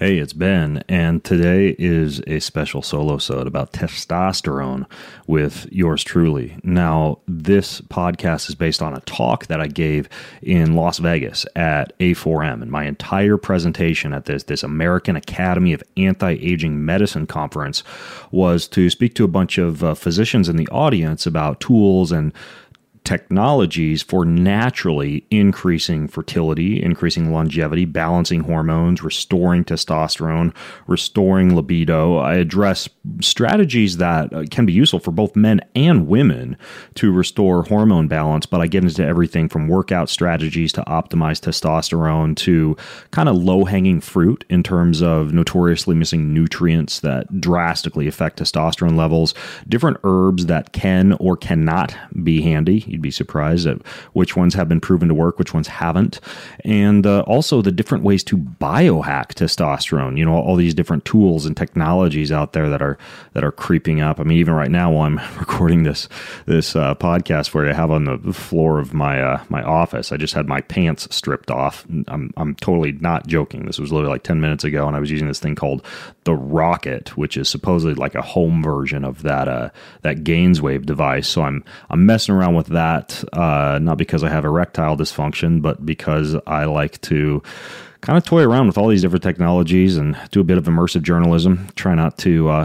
Hey, it's Ben, and today is a special solo-sode about testosterone with yours truly. Now, this podcast is based on a talk that I gave in Las Vegas at A4M, and my entire presentation at this American Academy of Anti-Aging Medicine conference was to speak to a bunch of physicians in the audience about tools and technologies for naturally increasing fertility, increasing longevity, balancing hormones, restoring testosterone, restoring libido. I address strategies that can be useful for both men and women to restore hormone balance, but I get into everything from workout strategies to optimize testosterone to kind of low-hanging fruit in terms of notoriously missing nutrients that drastically affect testosterone levels, different herbs that can or cannot be handy. You'd be surprised at which ones have been proven to work, which ones haven't. And also the different ways to biohack testosterone. You know, all these different tools and technologies out there that are creeping up. I mean, even right now while I'm recording this podcast where I have on the floor of my my office, I just had my pants stripped off. I'm totally not joking. This was literally like 10 minutes ago, and I was using this thing called the Rocket, which is supposedly like a home version of that Gainswave device. So I'm messing around with that, not because I have erectile dysfunction, but because I like to kind of toy around with all these different technologies and do a bit of immersive journalism. Try not to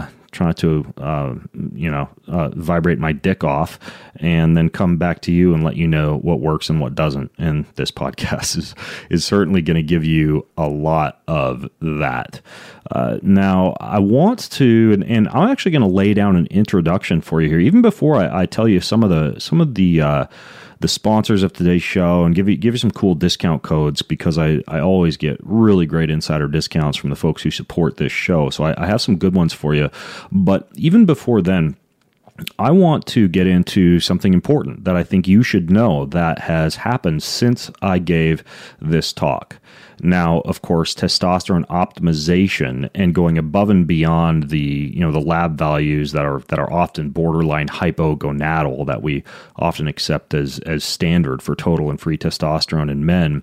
vibrate my dick off and then come back to you and let you know what works and what doesn't. And this podcast is certainly going to give you a lot of that. Now, I want to, and I'm actually going to lay down an introduction for you here, even before I tell you some of the sponsors of today's show and give you some cool discount codes, because I always get really great insider discounts from the folks who support this show. So I have some good ones for you. But even before then, I want to get into something important that I think you should know that has happened since I gave this talk. Now, of course, testosterone optimization and going above and beyond the lab values that are often borderline hypogonadal that we often accept as standard for total and free testosterone in men.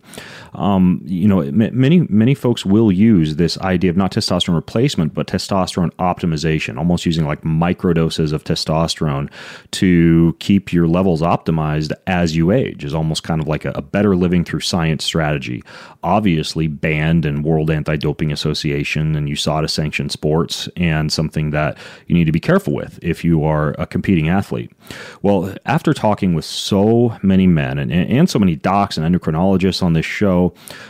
Many folks will use this idea of not testosterone replacement, but testosterone optimization, almost using like microdoses of testosterone to keep your levels optimized as you age, is almost kind of like a better living through science strategy. Obviously banned in World Anti-Doping Association and USADA sanctioned sports, and something that you need to be careful with if you are a competing athlete. Well, after talking with so many men and so many docs and endocrinologists on this show,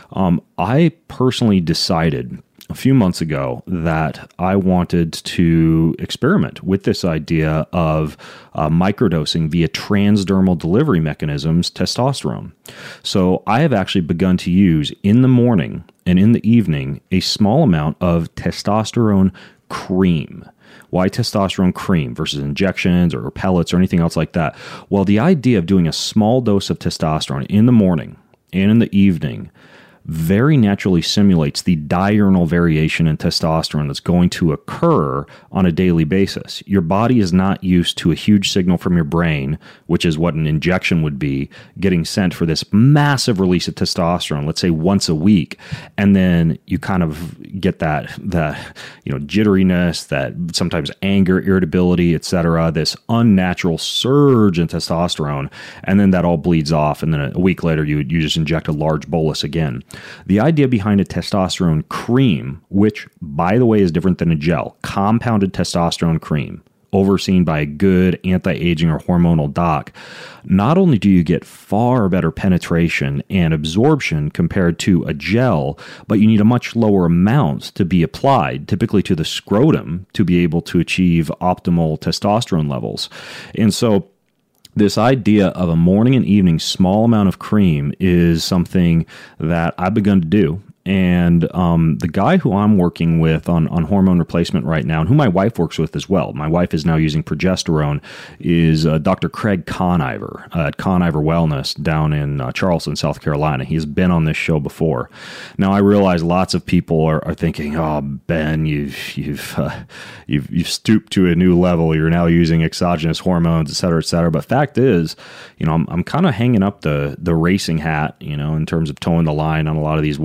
I personally decided a few months ago that I wanted to experiment with this idea of microdosing via transdermal delivery mechanisms testosterone. So I have actually begun to use in the morning and in the evening a small amount of testosterone cream. Why testosterone cream versus injections or pellets or anything else like that? Well, the idea of doing a small dose of testosterone in the morning and in the evening very naturally simulates the diurnal variation in testosterone that's going to occur on a daily basis. Your body is not used to a huge signal from your brain, which is what an injection would be, getting sent for this massive release of testosterone, let's say once a week, and then you kind of get that jitteriness, that sometimes anger, irritability, etc., this unnatural surge in testosterone, and then that all bleeds off, and then a week later you just inject a large bolus again. The idea behind a testosterone cream, which, by the way, is different than a gel, compounded testosterone cream, overseen by a good anti-aging or hormonal doc, not only do you get far better penetration and absorption compared to a gel, but you need a much lower amount to be applied, typically to the scrotum, to be able to achieve optimal testosterone levels. And so this idea of a morning and evening small amount of cream is something that I've begun to do. And the guy who I'm working with on hormone replacement right now, and who my wife works with as well, my wife is now using progesterone, is Dr. Craig Conover at Conover Wellness down in Charleston, South Carolina. He's been on this show before. Now, I realize lots of people are thinking, "Oh, Ben, you've stooped to a new level. You're now using exogenous hormones, et cetera, et cetera." But fact is, I'm kind of hanging up the racing hat, in terms of towing the line on a lot of these WADA sanctions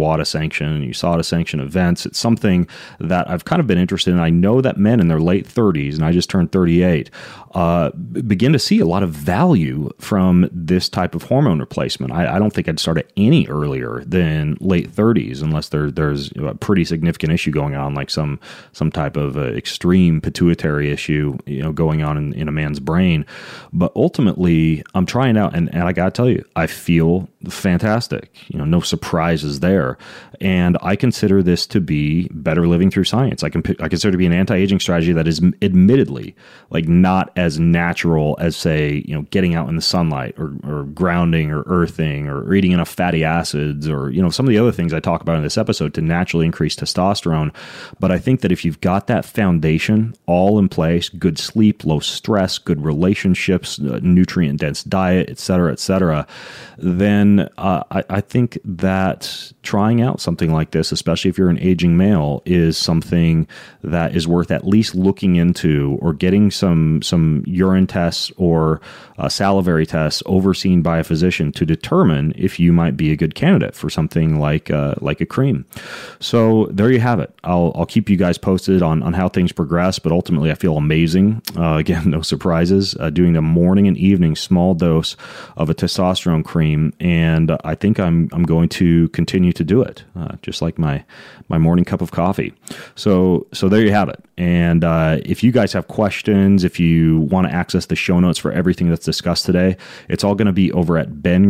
sanctioned, USADA sanctioned events. It's something that I've kind of been interested in. I know that men in their late 30s, and I just turned 38, begin to see a lot of value from this type of hormone replacement. I don't think I'd start it any earlier than late 30s, unless there's a pretty significant issue going on, like some type of extreme pituitary issue, going on in a man's brain. But ultimately, I'm trying out, and I got to tell you, I feel fantastic. No surprises there. And I consider this to be better living through science. I consider it to be an anti-aging strategy that is admittedly like not as natural as, say, getting out in the sunlight or grounding or earthing or eating enough fatty acids or, some of the other things I talk about in this episode to naturally increase testosterone. But I think that if you've got that foundation all in place, good sleep, low stress, good relationships, nutrient-dense diet, et cetera, then I think that trying out something like this, especially if you're an aging male, is something that is worth at least looking into, or getting some urine tests or salivary tests overseen by a physician to determine if you might be a good candidate for something like a cream. So there you have it. I'll keep you guys posted on how things progress, but ultimately I feel amazing. Again, no surprises. Doing a morning and evening small dose of a testosterone cream, and I think I'm going to continue to do it, just like my morning cup of coffee. So there you have it. And if you guys have questions, if you want to access the show notes for everything that's discussed today, it's all going to be over at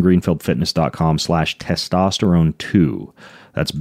bengreenfieldfitness.com/testosterone2. That's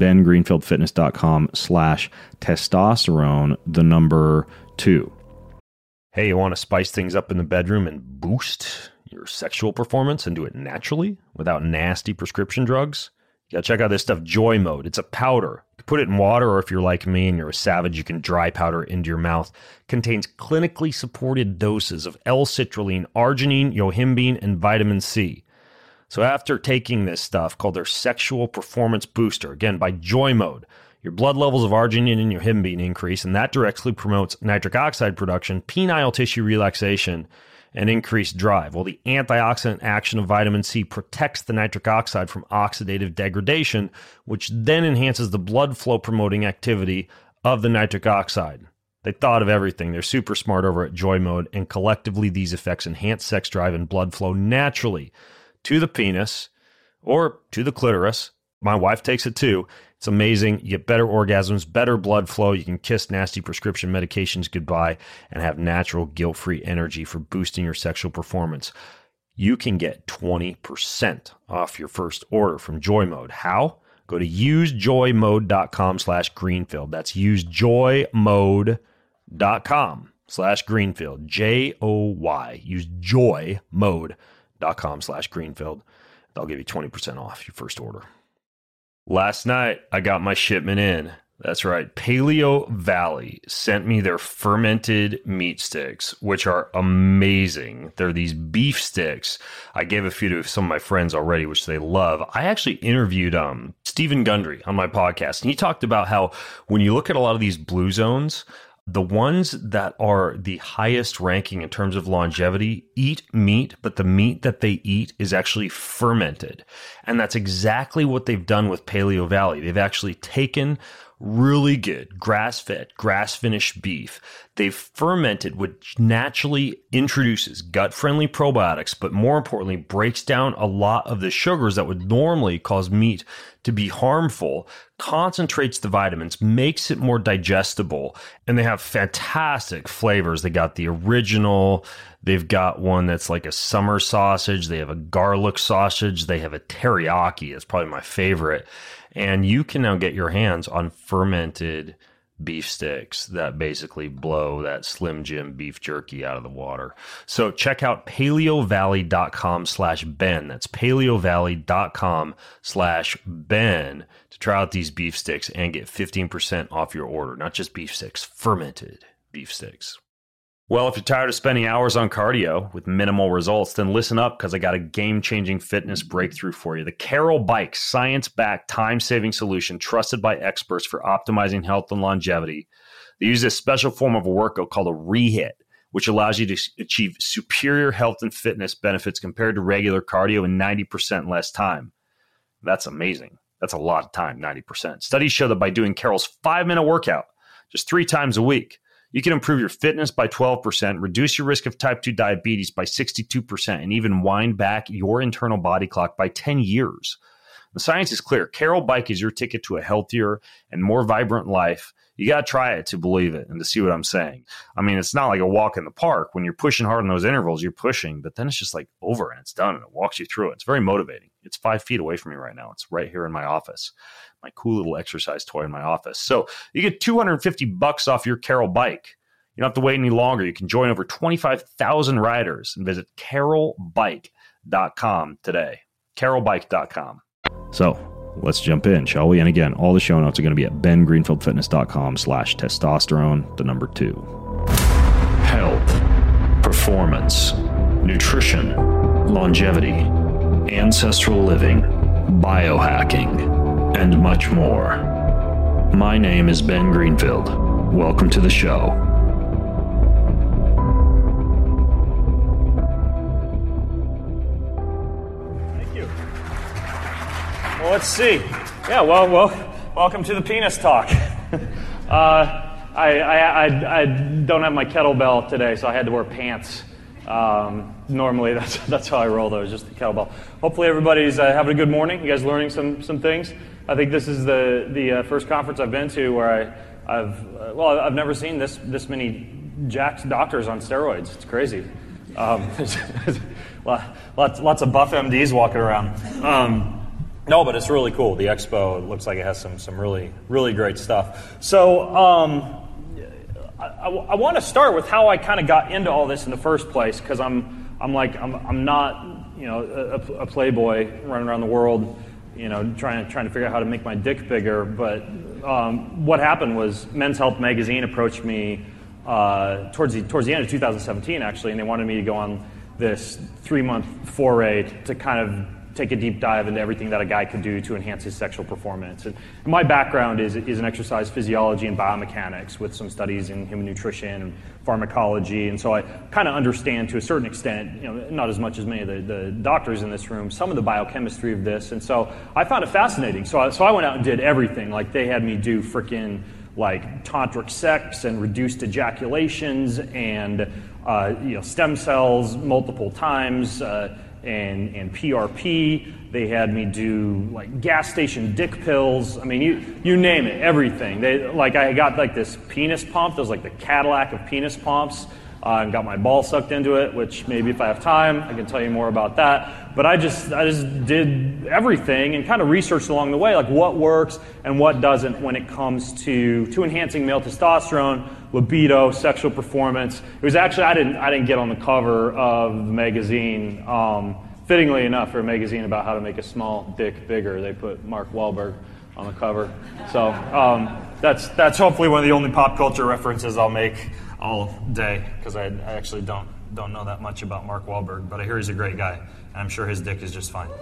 bengreenfieldfitness.com/testosterone, the number 2. Hey, you want to spice things up in the bedroom and boost your sexual performance and do it naturally without nasty prescription drugs? You gotta check out this stuff, Joy Mode. It's a powder. You can put it in water, or if you're like me and you're a savage, you can dry powder into your mouth. Contains clinically supported doses of L-citrulline, arginine, yohimbine, and vitamin C. So after taking this stuff called their Sexual Performance Booster, again by Joy Mode, your blood levels of arginine and yohimbine increase, and that directly promotes nitric oxide production, penile tissue relaxation, and increased drive. Well, the antioxidant action of vitamin C protects the nitric oxide from oxidative degradation, which then enhances the blood flow promoting activity of the nitric oxide. They thought of everything. They're super smart over at Joy Mode, and collectively these effects enhance sex drive and blood flow naturally to the penis or to the clitoris. My wife takes it too. It's amazing. You get better orgasms, better blood flow. You can kiss nasty prescription medications goodbye and have natural guilt-free energy for boosting your sexual performance. You can get 20% off your first order from Joy Mode. How? Go to usejoymode.com/Greenfield. That's usejoymode.com/Greenfield. JOY. Use joymode.com/Greenfield. They'll give you 20% off your first order. Last night, I got my shipment in. That's right. Paleo Valley sent me their fermented meat sticks, which are amazing. They're these beef sticks. I gave a few to some of my friends already, which they love. I actually interviewed Stephen Gundry on my podcast, and he talked about how when you look at a lot of these blue zones, the ones that are the highest ranking in terms of longevity eat meat, but the meat that they eat is actually fermented. And that's exactly what they've done with Paleo Valley. They've actually taken really good grass-fed, grass-finished beef. They've fermented, which naturally introduces gut-friendly probiotics, but more importantly, breaks down a lot of the sugars that would normally cause meat to be harmful, concentrates the vitamins, makes it more digestible, and they have fantastic flavors. They got the original, they've got one that's like a summer sausage, they have a garlic sausage, they have a teriyaki, it's probably my favorite. And you can now get your hands on fermented beef sticks that basically blow that Slim Jim beef jerky out of the water. So check out paleovalley.com/Ben. That's paleovalley.com/Ben to try out these beef sticks and get 15% off your order. Not just beef sticks, fermented beef sticks. Well, if you're tired of spending hours on cardio with minimal results, then listen up, because I got a game-changing fitness breakthrough for you. The Carol Bike, science-backed, time-saving solution trusted by experts for optimizing health and longevity. They use this special form of a workout called a rehit, which allows you to achieve superior health and fitness benefits compared to regular cardio in 90% less time. That's amazing. That's a lot of time, 90%. Studies show that by doing Carol's 5-minute workout just 3 times a week, you can improve your fitness by 12%, reduce your risk of type 2 diabetes by 62%, and even wind back your internal body clock by 10 years. The science is clear. Carol Bike is your ticket to a healthier and more vibrant life. You got to try it to believe it and to see what I'm saying. I mean, it's not like a walk in the park. When you're pushing hard in those intervals, you're pushing, but then it's just like over and it's done and it walks you through it. It's very motivating. It's 5 feet away from me right now. It's right here in my office, my cool little exercise toy in my office. So you get $250 off your Carol Bike. You don't have to wait any longer. You can join over 25,000 riders and visit carolbike.com today. carolbike.com. So let's jump in, shall we? And again, all the show notes are going to be at bengreenfieldfitness.com/testosterone, the number 2. Health, performance, nutrition, longevity, ancestral living, biohacking, and much more. My name is Ben Greenfield. Welcome to the show. Well, let's see. Yeah, well, welcome to the penis talk. I don't have my kettlebell today, so I had to wear pants. Normally, that's how I roll, though, just the kettlebell. Hopefully, everybody's having a good morning. You guys learning some things. I think this is the first conference I've been to where I've never seen this many jacked doctors on steroids. It's crazy. Lots of buff MDs walking around. No, but it's really cool. The expo looks like it has some really, really great stuff. So I want to start with how I kind of got into all this in the first place, because I'm not a playboy running around the world trying to figure out how to make my dick bigger. But what happened was Men's Health magazine approached me towards the end of 2017 actually, and they wanted me to go on this 3-month foray to kind of take a deep dive into everything that a guy could do to enhance his sexual performance. And my background is in exercise physiology and biomechanics with some studies in human nutrition and pharmacology. And so I kind of understand to a certain extent, not as much as many of the doctors in this room, some of the biochemistry of this. And so I found it fascinating. So I went out and did everything. Like they had me do frickin' like tantric sex and reduced ejaculations and stem cells multiple times, and PRP. They had me do like gas station dick pills. I mean, you name it, everything. I got like this penis pump. That was like the Cadillac of penis pumps. And got my ball sucked into it, which maybe if I have time, I can tell you more about that. But I just did everything and kind of researched along the way, like what works and what doesn't when it comes to enhancing male testosterone, libido, sexual performance. It was actually, I didn't get on the cover of the magazine. Fittingly enough, for a magazine about how to make a small dick bigger, they put Mark Wahlberg on the cover. So that's hopefully one of the only pop culture references I'll make all day, because I actually don't know that much about Mark Wahlberg, but I hear he's a great guy, and I'm sure his dick is just fine.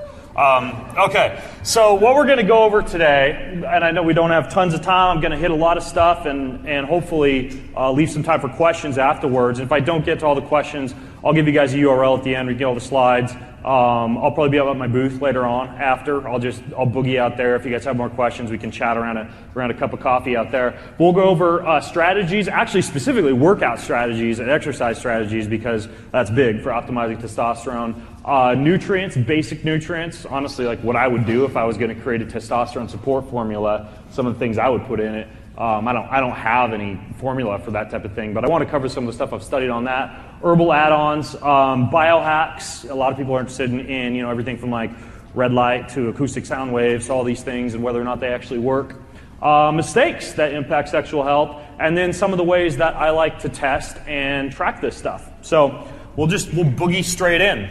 Okay, so what we're going to go over today, and I know we don't have tons of time, I'm going to hit a lot of stuff and hopefully leave some time for questions afterwards. And if I don't get to all the questions, I'll give you guys a URL at the end. We get all the slides. I'll probably be up at my booth later on after. I'll boogie out there. If you guys have more questions, we can chat around a cup of coffee out there. We'll go over strategies, actually specifically workout strategies and exercise strategies, because that's big for optimizing testosterone. Nutrients, basic nutrients, honestly like what I would do if I was going to create a testosterone support formula, some of the things I would put in it. I don't have any formula for that type of thing, but I want to cover some of the stuff I've studied on that. Herbal add-ons, biohacks. A lot of people are interested in everything from like red light to acoustic sound waves, all these things, and whether or not they actually work. Mistakes that impact sexual health, and then some of the ways that I like to test and track this stuff. So we'll boogie straight in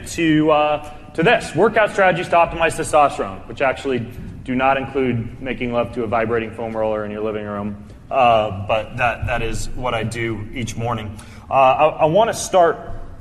to this workout strategies to optimize testosterone, which actually do not include making love to a vibrating foam roller in your living room, but that is what I do each morning. I want to start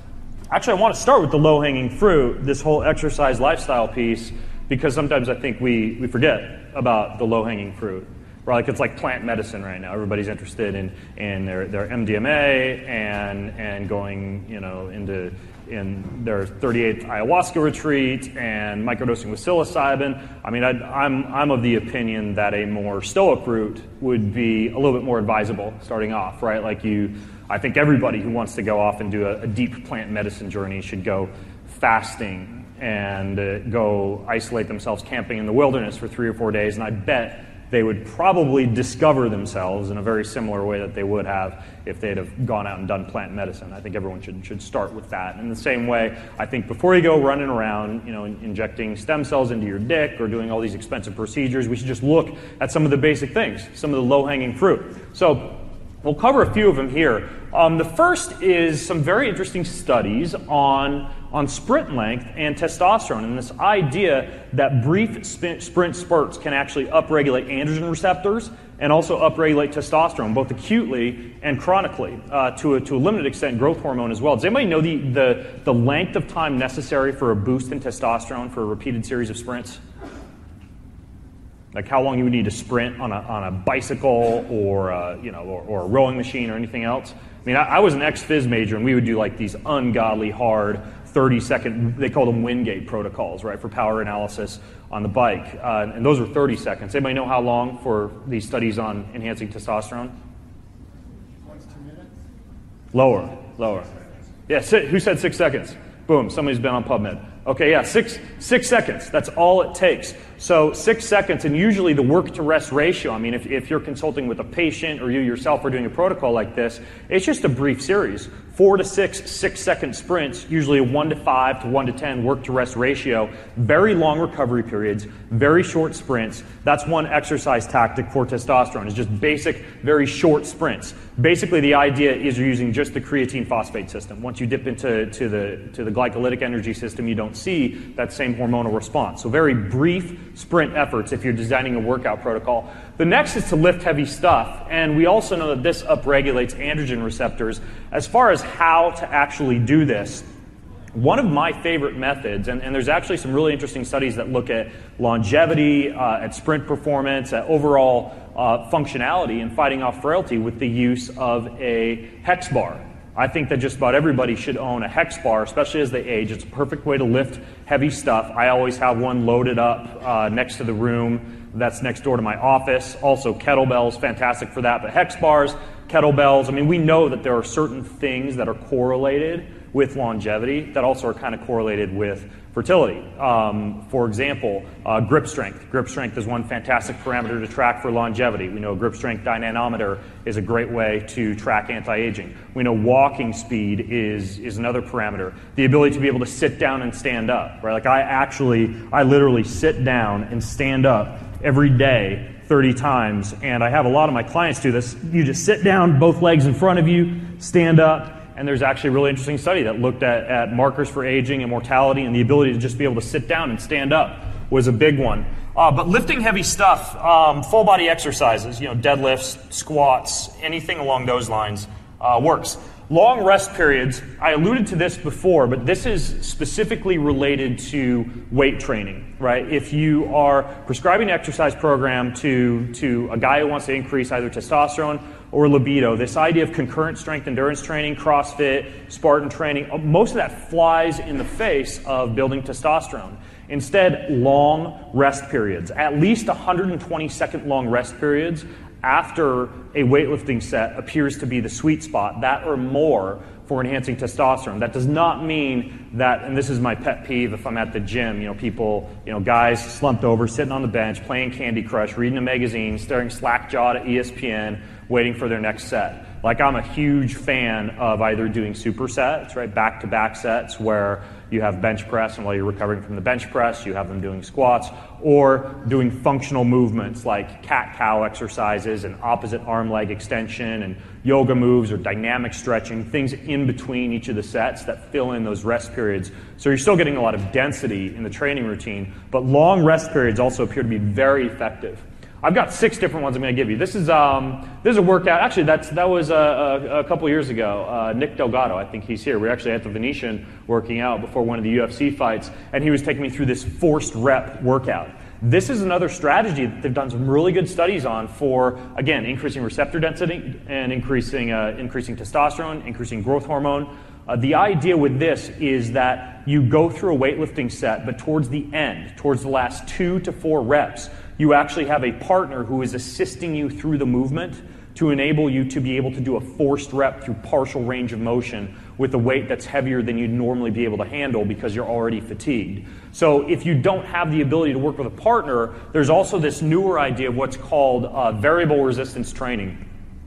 with the low-hanging fruit, this whole exercise lifestyle piece, because sometimes I think we forget about the low-hanging fruit. Right? It's like plant medicine right now. Everybody's interested in their MDMA and going into in their 38th ayahuasca retreat and microdosing with psilocybin. I mean, I'm of the opinion that a more stoic route would be a little bit more advisable starting off, right? I think everybody who wants to go off and do a deep plant medicine journey should go fasting and go isolate themselves camping in the wilderness for 3 or 4 days, and I bet they would probably discover themselves in a very similar way that they would have if they'd have gone out and done plant medicine. I think everyone should start with that. In the same way, I think before you go running around, injecting stem cells into your dick or doing all these expensive procedures, we should just look at some of the basic things, some of the low-hanging fruit. So we'll cover a few of them here. The first is some very interesting studies on sprint length and testosterone, and this idea that brief sprint spurts can actually upregulate androgen receptors and also upregulate testosterone, both acutely and chronically, to a limited extent growth hormone as well. Does anybody know the length of time necessary for a boost in testosterone for a repeated series of sprints? Like how long you would need to sprint on a bicycle or a rowing machine or anything else? I mean, I was an ex-phys major, and we would do like these ungodly hard 30-second, they call them Wingate protocols, right, for power analysis on the bike. And those are 30 seconds. Anybody know how long for these studies on enhancing testosterone? 1 to 2 minutes? Lower. Yeah, who said 6 seconds? Boom, somebody's been on PubMed. Okay, yeah, 6 seconds. That's all it takes. So 6 seconds, and usually the work-to-rest ratio, I mean, if you're consulting with a patient or you yourself are doing a protocol like this, it's just a brief series. 4 to 6 6-second sprints, usually a 1 to 5 to 1 to 10 work-to-rest ratio, very long recovery periods, very short sprints. That's one exercise tactic for testosterone, is just basic, very short sprints. Basically, the idea is you're using just the creatine phosphate system. Once you dip into the glycolytic energy system, you don't see that same hormonal response. So very brief sprint efforts if you're designing a workout protocol. The next is to lift heavy stuff, and we also know that this upregulates androgen receptors. As far as how to actually do this, one of my favorite methods, and there's actually some really interesting studies that look at longevity, at sprint performance, at overall functionality in fighting off frailty with the use of a hex bar. I think that just about everybody should own a hex bar, especially as they age. It's a perfect way to lift heavy stuff. I always have one loaded up next to the room that's next door to my office. Also kettlebells, fantastic for that. But hex bars, kettlebells, I mean, we know that there are certain things that are correlated with longevity that also are kind of correlated with fertility. For example, grip strength. Grip strength is one fantastic parameter to track for longevity. We know a grip strength dynamometer is a great way to track anti-aging. We know walking speed is another parameter. The ability to be able to sit down and stand up, right? Like I literally sit down and stand up every day 30 times, and I have a lot of my clients do this. You just sit down, both legs in front of you, stand up, and there's actually a really interesting study that looked at markers for aging and mortality, and the ability to just be able to sit down and stand up was a big one. But lifting heavy stuff, full body exercises, deadlifts, squats, anything along those lines works. Long rest periods, I alluded to this before, but this is specifically related to weight training, right? If you are prescribing an exercise program to a guy who wants to increase either testosterone or libido, this idea of concurrent strength endurance training, CrossFit, Spartan training, most of that flies in the face of building testosterone. Instead, long rest periods, at least 120-second long rest periods after a weightlifting set appears to be the sweet spot, that or more, for enhancing testosterone. That does not mean that, and this is my pet peeve if I'm at the gym, people, guys slumped over, sitting on the bench, playing Candy Crush, reading a magazine, staring slack-jawed at ESPN, waiting for their next set. Like, I'm a huge fan of either doing supersets, right, back-to-back sets where you have bench press, and while you're recovering from the bench press, you have them doing squats, or doing functional movements like cat-cow exercises and opposite arm-leg extension and yoga moves or dynamic stretching, things in between each of the sets that fill in those rest periods. So you're still getting a lot of density in the training routine, but long rest periods also appear to be very effective. I've got 6 different ones I'm going to give you. This is a workout. Actually, that was a couple years ago. Nick Delgado, I think he's here. We were actually at the Venetian working out before one of the UFC fights, and he was taking me through this forced rep workout. This is another strategy that they've done some really good studies on for, again, increasing receptor density and increasing testosterone, increasing growth hormone. The idea with this is that you go through a weightlifting set, but towards the end, towards the last 2 to 4 reps, you actually have a partner who is assisting you through the movement to enable you to be able to do a forced rep through partial range of motion with a weight that's heavier than you'd normally be able to handle because you're already fatigued. So if you don't have the ability to work with a partner, there's also this newer idea of what's called variable resistance training.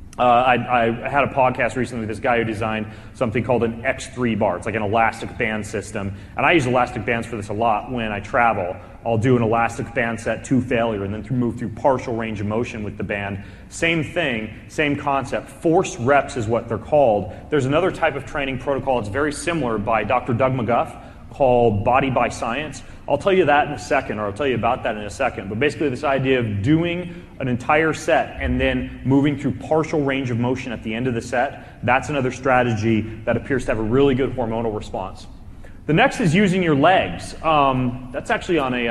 I had a podcast recently with this guy who designed something called an X3 bar. It's like an elastic band system. And I use elastic bands for this a lot when I travel. I'll do an elastic band set to failure and then move through partial range of motion with the band. Same thing, same concept. Forced reps is what they're called. There's another type of training protocol that's very similar by Dr. Doug McGuff called Body by Science. I'll tell you that in a second, or I'll tell you about that in a second. But basically this idea of doing an entire set and then moving through partial range of motion at the end of the set, that's another strategy that appears to have a really good hormonal response. The next is using your legs. That's actually on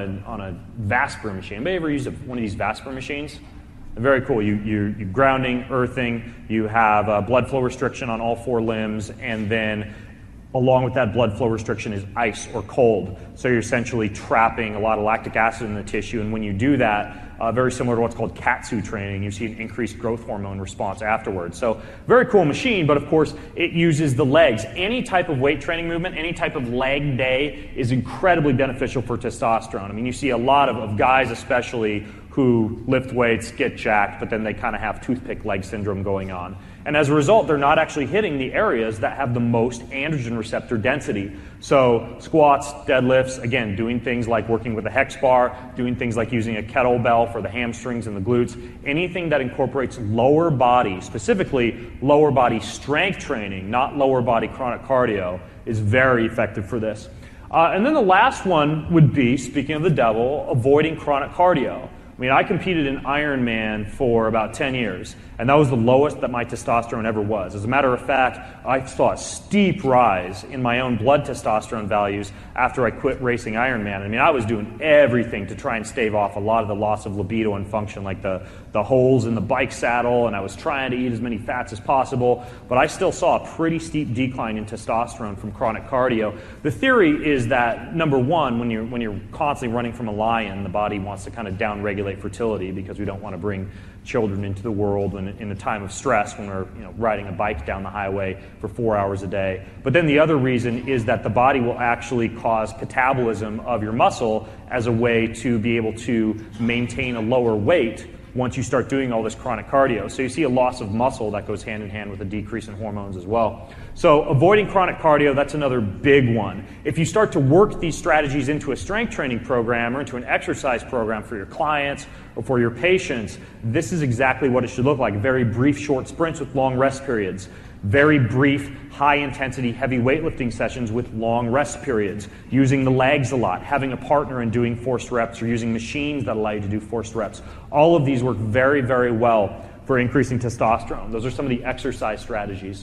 a Vasper machine. Anybody ever used one of these Vasper machines? Very cool. You're grounding, earthing. You have blood flow restriction on all 4 limbs, and then along with that blood flow restriction is ice or cold. So you're essentially trapping a lot of lactic acid in the tissue, and when you do that, very similar to what's called KAATSU training, you see an increased growth hormone response afterwards. So very cool machine, but of course it uses the legs. Any type of weight training movement, any type of leg day is incredibly beneficial for testosterone. I mean, you see a lot of guys especially who lift weights, get jacked, but then they kind of have toothpick leg syndrome going on. And as a result, they're not actually hitting the areas that have the most androgen receptor density. So squats, deadlifts, again, doing things like working with a hex bar, doing things like using a kettlebell for the hamstrings and the glutes, anything that incorporates lower body, specifically lower body strength training, not lower body chronic cardio, is very effective for this. And then the last one would be, speaking of the devil, avoiding chronic cardio. I mean, I competed in Ironman for about 10 years, and that was the lowest that my testosterone ever was. As a matter of fact, I saw a steep rise in my own blood testosterone values after I quit racing Ironman. I mean, I was doing everything to try and stave off a lot of the loss of libido and function, like the holes in the bike saddle, and I was trying to eat as many fats as possible, but I still saw a pretty steep decline in testosterone from chronic cardio. The theory is that, number one, when you're constantly running from a lion, the body wants to kind of downregulate fertility because we don't want to bring children into the world in a time of stress when we're riding a bike down the highway for 4 hours a day. But then the other reason is that the body will actually cause catabolism of your muscle as a way to be able to maintain a lower weight once you start doing all this chronic cardio. So you see a loss of muscle that goes hand in hand with a decrease in hormones as well. So avoiding chronic cardio, that's another big one. If you start to work these strategies into a strength training program or into an exercise program for your clients or for your patients, this is exactly what it should look like. Very brief, short sprints with long rest periods. Very brief, high-intensity, heavy weightlifting sessions with long rest periods. Using the legs a lot, having a partner and doing forced reps, or using machines that allow you to do forced reps. All of these work very, very well for increasing testosterone. Those are some of the exercise strategies.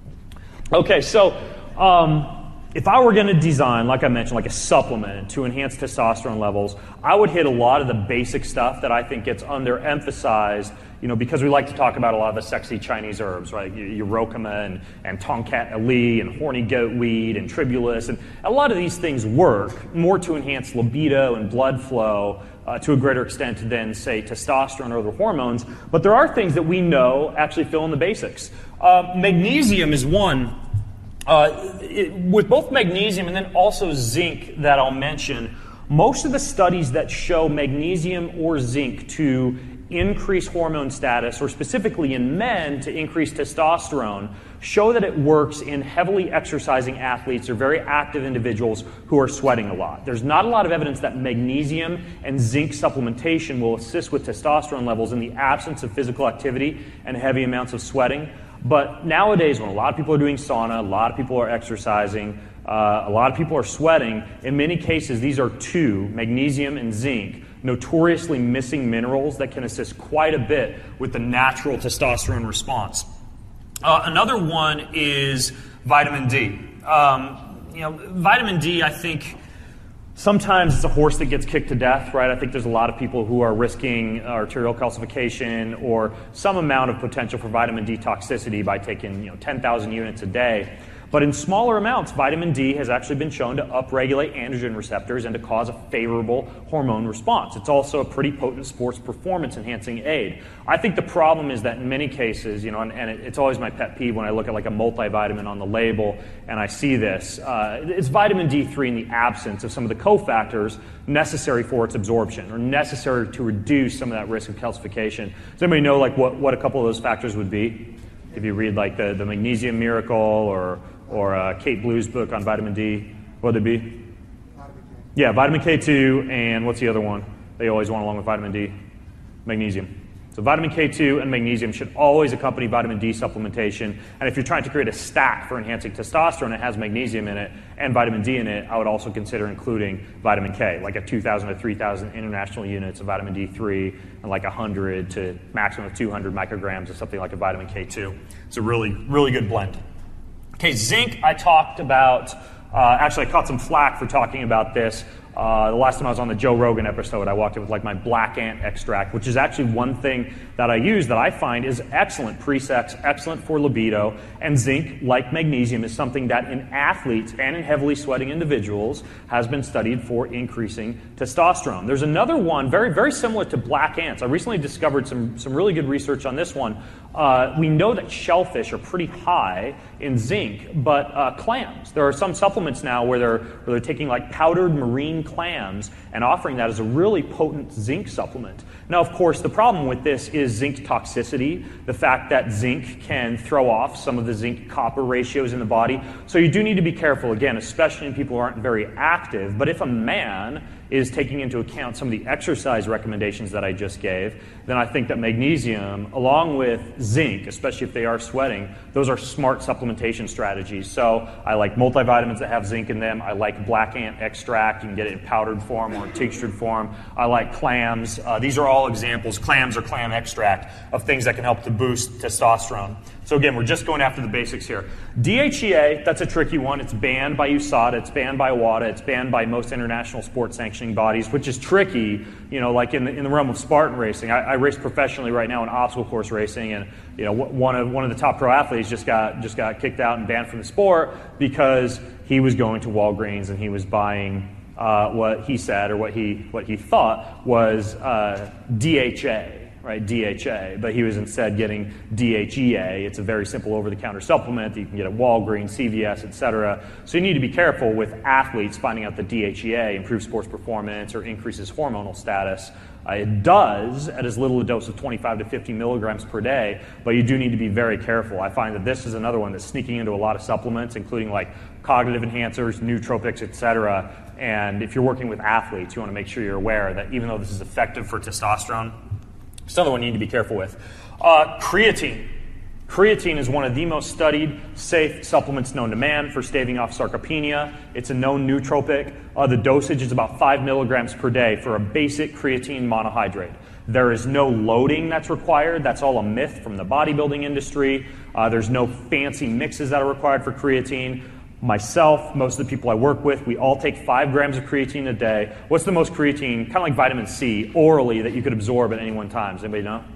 Okay, so if I were going to design, like I mentioned, like a supplement to enhance testosterone levels, I would hit a lot of the basic stuff that I think gets underemphasized, because we like to talk about a lot of the sexy Chinese herbs, right? Urocama and Tongkat Ali and horny goat weed and tribulus. And a lot of these things work more to enhance libido and blood flow to a greater extent than, say, testosterone or other hormones. But there are things that we know actually fill in the basics. Magnesium is one. With both magnesium and then also zinc that I'll mention, most of the studies that show magnesium or zinc to increase hormone status, or specifically in men to increase testosterone, show that it works in heavily exercising athletes or very active individuals who are sweating a lot. There's not a lot of evidence that magnesium and zinc supplementation will assist with testosterone levels in the absence of physical activity and heavy amounts of sweating. But nowadays, when a lot of people are doing sauna, a lot of people are exercising, a lot of people are sweating, in many cases these are two, magnesium and zinc, notoriously missing minerals that can assist quite a bit with the natural testosterone response. Another one is vitamin D. Vitamin D, I think, sometimes it's a horse that gets kicked to death, right? I think there's a lot of people who are risking arterial calcification or some amount of potential for vitamin D toxicity by taking 10,000 units a day. But in smaller amounts, vitamin D has actually been shown to upregulate androgen receptors and to cause a favorable hormone response. It's also a pretty potent sports performance enhancing aid. I think the problem is that in many cases, and it's always my pet peeve when I look at like a multivitamin on the label and I see this, it's vitamin D3 in the absence of some of the cofactors necessary for its absorption or necessary to reduce some of that risk of calcification. Does anybody know like what a couple of those factors would be? If you read like the Magnesium Miracle or Kate Blue's book on vitamin D, what would it be? Vitamin K. Yeah, vitamin K2 and what's the other one they always want along with vitamin D? Magnesium. So vitamin K2 and magnesium should always accompany vitamin D supplementation. And if you're trying to create a stack for enhancing testosterone, it has magnesium in it and vitamin D in it, I would also consider including vitamin K, like 2,000 to 3,000 international units of vitamin D3 and like 100 to maximum of 200 micrograms of something like a vitamin K2. It's a really, really good blend. Okay, zinc I talked about. Actually, I caught some flack for talking about this. The last time I was on the Joe Rogan episode, I walked in with like my black ant extract, which is actually one thing that I use that I find is excellent pre-sex, excellent for libido. And zinc, like magnesium, is something that in athletes and in heavily sweating individuals has been studied for increasing testosterone. There's another one very, very similar to black ants. I recently discovered some really good research on this one. We know that shellfish are pretty high in zinc, but clams. There are some supplements now where they're taking like powdered marine clams and offering that as a really potent zinc supplement. Now, of course, the problem with this is zinc toxicity, the fact that zinc can throw off some of the zinc-copper ratios in the body. So you do need to be careful, again, especially in people who aren't very active. But if a man is taking into account some of the exercise recommendations that I just gave, then I think that magnesium, along with zinc, especially if they are sweating, those are smart supplementation strategies. So I like multivitamins that have zinc in them. I like black ant extract. You can get it in powdered form or in tinctured form. I like clams. These are all examples, clams or clam extract, of things that can help to boost testosterone. So again, we're just going after the basics here. DHEA, that's a tricky one. It's banned by USADA, it's banned by WADA, it's banned by most international sports sanctioning bodies, which is tricky, like in the realm of Spartan racing. I race professionally right now in obstacle course racing, and one of the top pro athletes just got kicked out and banned from the sport because he was going to Walgreens and he was buying what he said or what he thought was DHA. Right, DHA, but he was instead getting DHEA. It's a very simple over-the-counter supplement that you can get at Walgreens, CVS, etc. So you need to be careful with athletes finding out that DHEA improves sports performance or increases hormonal status. It does at as little a dose of 25 to 50 milligrams per day, but you do need to be very careful. I find that this is another one that's sneaking into a lot of supplements, including like cognitive enhancers, nootropics, etc. And if you're working with athletes, you want to make sure you're aware that even though this is effective for testosterone, it's another one you need to be careful with. Creatine. Creatine is one of the most studied, safe supplements known to man for staving off sarcopenia. It's a known nootropic. The dosage is about 5 milligrams per day for a basic creatine monohydrate. There is no loading that's required. That's all a myth from the bodybuilding industry. There's no fancy mixes that are required for creatine. Myself, most of the people I work with, we all take 5 grams of creatine a day. What's the most creatine, kind of like vitamin C, orally that you could absorb at any one time? Does anybody know?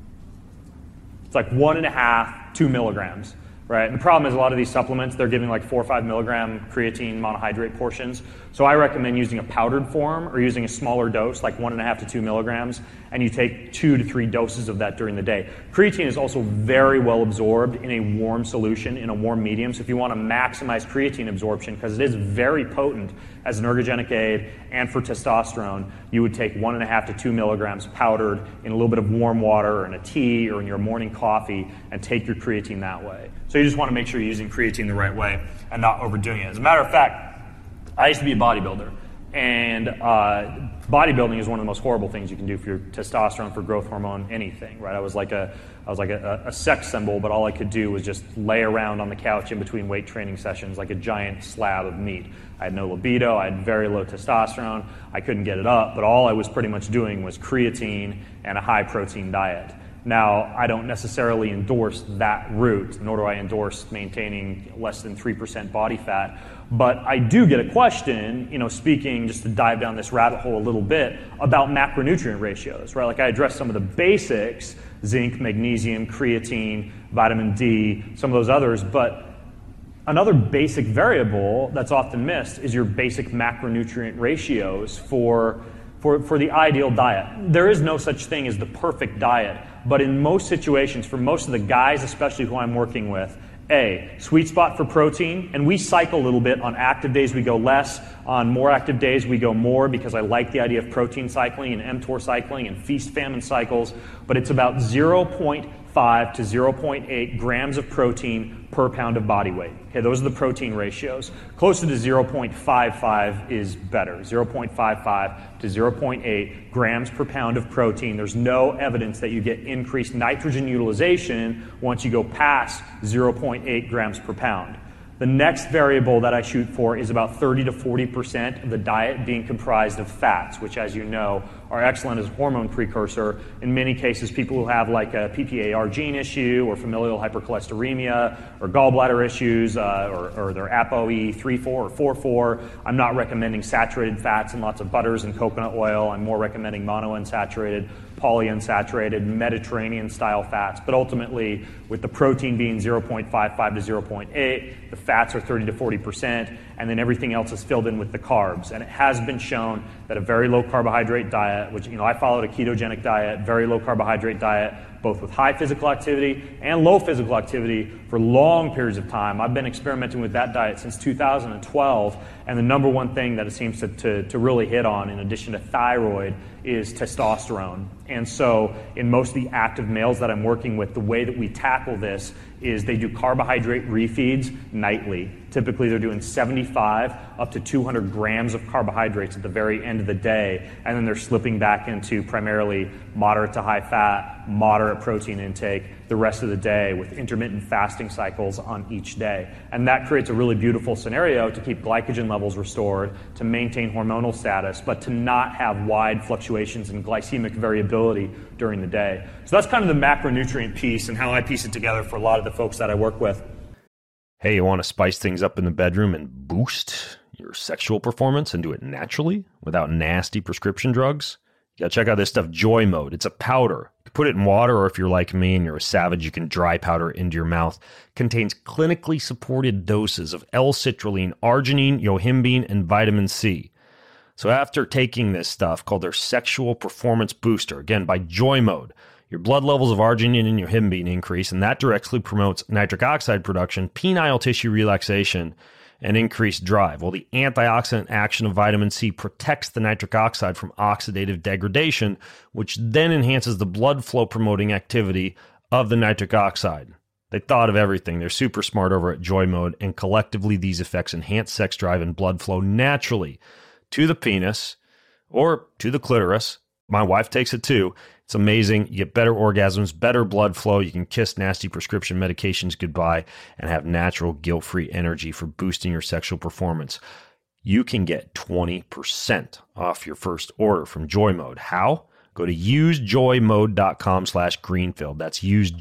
It's like 1.5, 2 milligrams, right? And the problem is a lot of these supplements, they're giving like 4 or 5 milligram creatine monohydrate portions. So I recommend using a powdered form or using a smaller dose, like 1.5 to 2 milligrams, and you take 2 to 3 doses of that during the day. Creatine is also very well absorbed in a warm solution, in a warm medium. So if you want to maximize creatine absorption, because it is very potent as an ergogenic aid and for testosterone, you would take 1.5 to 2 milligrams powdered in a little bit of warm water or in a tea or in your morning coffee and take your creatine that way. So you just want to make sure you're using creatine the right way and not overdoing it. As a matter of fact, I used to be a bodybuilder, and bodybuilding is one of the most horrible things you can do for your testosterone, for growth hormone, anything, right? I was like a sex symbol, but all I could do was just lay around on the couch in between weight training sessions like a giant slab of meat. I had no libido, I had very low testosterone, I couldn't get it up, but all I was pretty much doing was creatine and a high-protein diet. Now, I don't necessarily endorse that route, nor do I endorse maintaining less than 3% body fat, but I do get a question, speaking, just to dive down this rabbit hole a little bit, about macronutrient ratios, right? Like I addressed some of the basics, zinc, magnesium, creatine, vitamin D, some of those others, but Another basic variable that's often missed is your basic macronutrient ratios for the ideal diet. There is no such thing as the perfect diet, but in most situations, for most of the guys, especially who I'm working with, sweet spot for protein, and we cycle a little bit. On active days we go less, on more active days we go more, because I like the idea of protein cycling and mTOR cycling and feast-famine cycles, but it's about 0.5 to 0.8 grams of protein per pound of body weight. Okay, those are the protein ratios. Closer to 0.55 is better. 0.55 to 0.8 grams per pound of protein. There's no evidence that you get increased nitrogen utilization once you go past 0.8 grams per pound. The next variable that I shoot for is about 30 to 40% of the diet being comprised of fats, which, as you know, are excellent as a hormone precursor. In many cases, people who have like a PPAR gene issue or familial hypercholesteremia or gallbladder issues or their ApoE 3-4 or 4-4, I'm not recommending saturated fats and lots of butters and coconut oil. I'm more recommending monounsaturated, polyunsaturated, Mediterranean-style fats. But ultimately, with the protein being 0.55 to 0.8, the fats are 30 to 40%, and then everything else is filled in with the carbs. And it has been shown that a very low carbohydrate diet, which, I followed a ketogenic diet, very low carbohydrate diet, both with high physical activity and low physical activity for long periods of time. I've been experimenting with that diet since 2012, and the number one thing that it seems to really hit on, in addition to thyroid, is testosterone. And so in most of the active males that I'm working with, the way that we tackle this is they do carbohydrate refeeds nightly. Typically they're doing 75 up to 200 grams of carbohydrates at the very end of the day, and then they're slipping back into primarily moderate to high fat, moderate protein intake the rest of the day with intermittent fasting cycles on each day. And that creates a really beautiful scenario to keep glycogen levels restored, to maintain hormonal status, but to not have wide fluctuations in glycemic variability during the day. So that's kind of the macronutrient piece and how I piece it together for a lot of the folks that I work with. Hey, you want to spice things up in the bedroom and boost your sexual performance and do it naturally without nasty prescription drugs? You gotta check out this stuff, Joy Mode. It's a powder. You can put it in water, or if you're like me and you're a savage, you can dry powder into your mouth. Contains clinically supported doses of L-citrulline, arginine, yohimbine, and vitamin C. So after taking this stuff called their Sexual Performance Booster, again by Joy Mode, your blood levels of arginine and yohimbine increase, and that directly promotes nitric oxide production, penile tissue relaxation, and increased drive. Well, the antioxidant action of vitamin C protects the nitric oxide from oxidative degradation, which then enhances the blood flow promoting activity of the nitric oxide. They thought of everything. They're super smart over at Joy Mode, and collectively these effects enhance sex drive and blood flow naturally to the penis or to the clitoris. My wife takes it too. It's amazing. You get better orgasms, better blood flow. You can kiss nasty prescription medications goodbye and have natural, guilt-free energy for boosting your sexual performance. You can get 20% off your first order from Joy Mode. How? Go to usejoymode.com/Greenfield. That's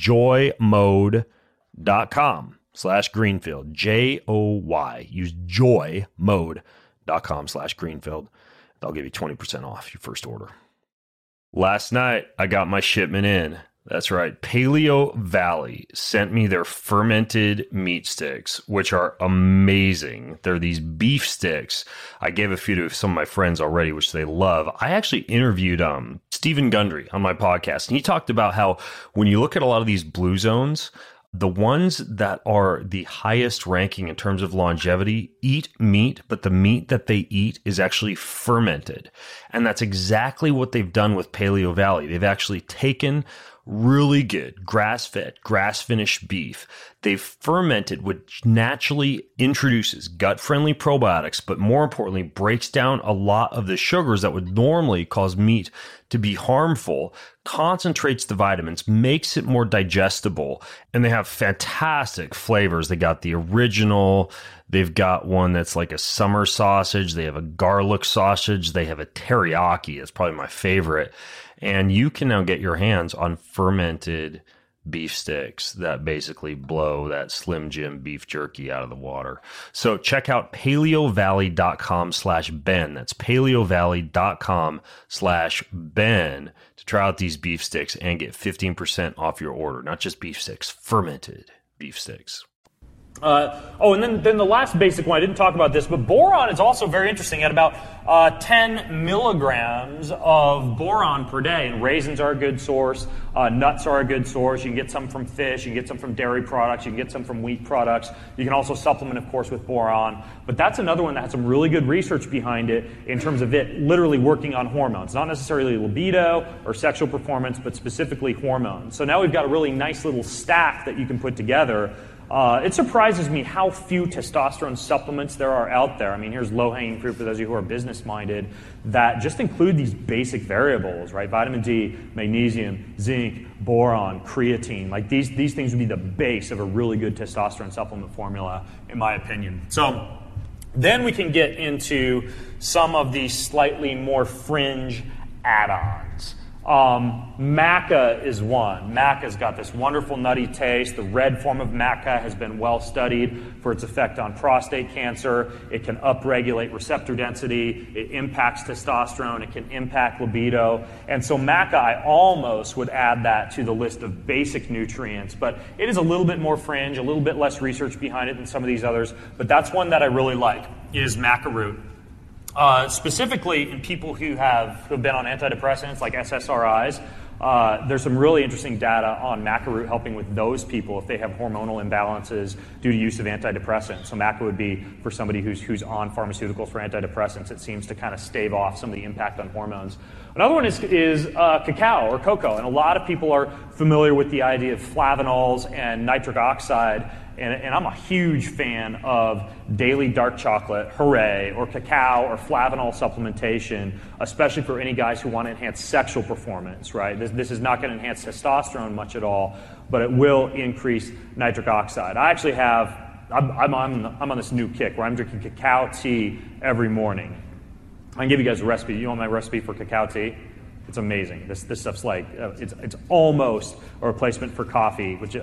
usejoymode.com/Greenfield. JOY. Use joymode.com/Greenfield. They'll give you 20% off your first order. Last night, I got my shipment in. That's right. Paleo Valley sent me their fermented meat sticks, which are amazing. They're these beef sticks. I gave a few to some of my friends already, which they love. I actually interviewed Stephen Gundry on my podcast, and he talked about how when you look at a lot of these blue zones, the ones that are the highest ranking in terms of longevity eat meat, but the meat that they eat is actually fermented. And that's exactly what they've done with Paleo Valley. They've actually taken really good grass-fed, grass-finished beef. They've fermented, which naturally introduces gut-friendly probiotics, but more importantly, breaks down a lot of the sugars that would normally cause meat to be harmful, concentrates the vitamins, makes it more digestible, and they have fantastic flavors. They got the original, they've got one that's like a summer sausage, they have a garlic sausage, they have a teriyaki, that's probably my favorite. And you can now get your hands on fermented beef sticks that basically blow that Slim Jim beef jerky out of the water. So check out paleovalley.com/Ben. That's paleovalley.com/Ben to try out these beef sticks and get 15% off your order. Not just beef sticks, fermented beef sticks. And then the last basic one, I didn't talk about this, but boron is also very interesting. At about 10 milligrams of boron per day, and raisins are a good source, nuts are a good source. You can get some from fish, you can get some from dairy products, you can get some from wheat products. You can also supplement, of course, with boron. But that's another one that has some really good research behind it in terms of it literally working on hormones. Not necessarily libido or sexual performance, but specifically hormones. So now we've got a really nice little stack that you can put together. It surprises me how few testosterone supplements there are out there. I mean, here's low-hanging fruit for those of you who are business-minded that just include these basic variables, right? Vitamin D, magnesium, zinc, boron, creatine. Like these things would be the base of a really good testosterone supplement formula, in my opinion. So then we can get into some of these slightly more fringe add-ons. Maca is one. Maca's got this wonderful nutty taste. The red form of maca has been well studied for its effect on prostate cancer. It can upregulate receptor density. It impacts testosterone. It can impact libido. And so maca, I almost would add that to the list of basic nutrients, but it is a little bit more fringe, a little bit less research behind it than some of these others, but that's one that I really like, is maca root. Specifically in people who have been on antidepressants like SSRIs, there's some really interesting data on maca root helping with those people if they have hormonal imbalances due to use of antidepressants. So maca would be for somebody who's on pharmaceuticals for antidepressants. It seems to kind of stave off some of the impact on hormones. Another one is cacao or cocoa, and a lot of people are familiar with the idea of flavanols and nitric oxide. And I'm a huge fan of daily dark chocolate, hooray, or cacao or flavanol supplementation, especially for any guys who want to enhance sexual performance, right? This is not going to enhance testosterone much at all, but it will increase nitric oxide. I actually have, I'm on this new kick where I'm drinking cacao tea every morning. I can give you guys a recipe. You want my recipe for cacao tea? It's amazing. This stuff's like, it's almost a replacement for coffee, which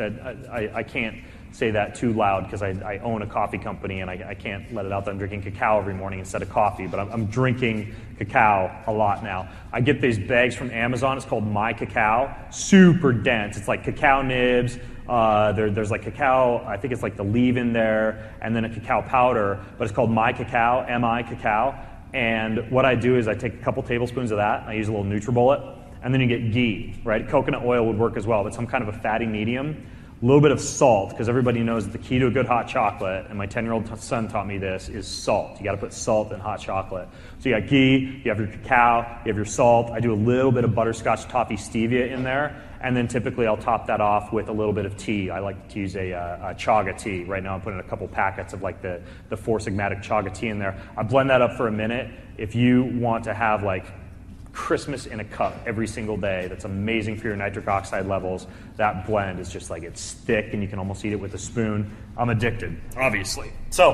I can't say that too loud because I own a coffee company and I can't let it out that I'm drinking cacao every morning instead of coffee, but I'm drinking cacao a lot now. I get these bags from Amazon. It's called My Cacao. Super dense. It's like cacao nibs. There's like cacao, I think it's like the leave in there, and then a cacao powder, but it's called My Cacao, M-I Cacao. And what I do is I take a couple tablespoons of that, and I use a little NutriBullet, and then you get ghee, right? Coconut oil would work as well, but some kind of a fatty medium. A little bit of salt, because everybody knows the key to a good hot chocolate, and my 10-year-old son taught me this, is salt. You got to put salt in hot chocolate. So you got ghee, you have your cacao, you have your salt. I do a little bit of butterscotch toffee stevia in there, and then typically I'll top that off with a little bit of tea. I like to use a chaga tea. Right now I'm putting a couple packets of like the Four Sigmatic chaga tea in there. I blend that up for a minute. If you want to have like Christmas in a cup every single day, that's amazing for your nitric oxide levels. That blend is just like, it's thick and you can almost eat it with a spoon. I'm addicted, obviously. So,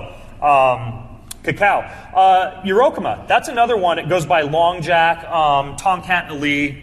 cacao. Urocoma, that's another one. It goes by Long Jack, Tomcat Ali.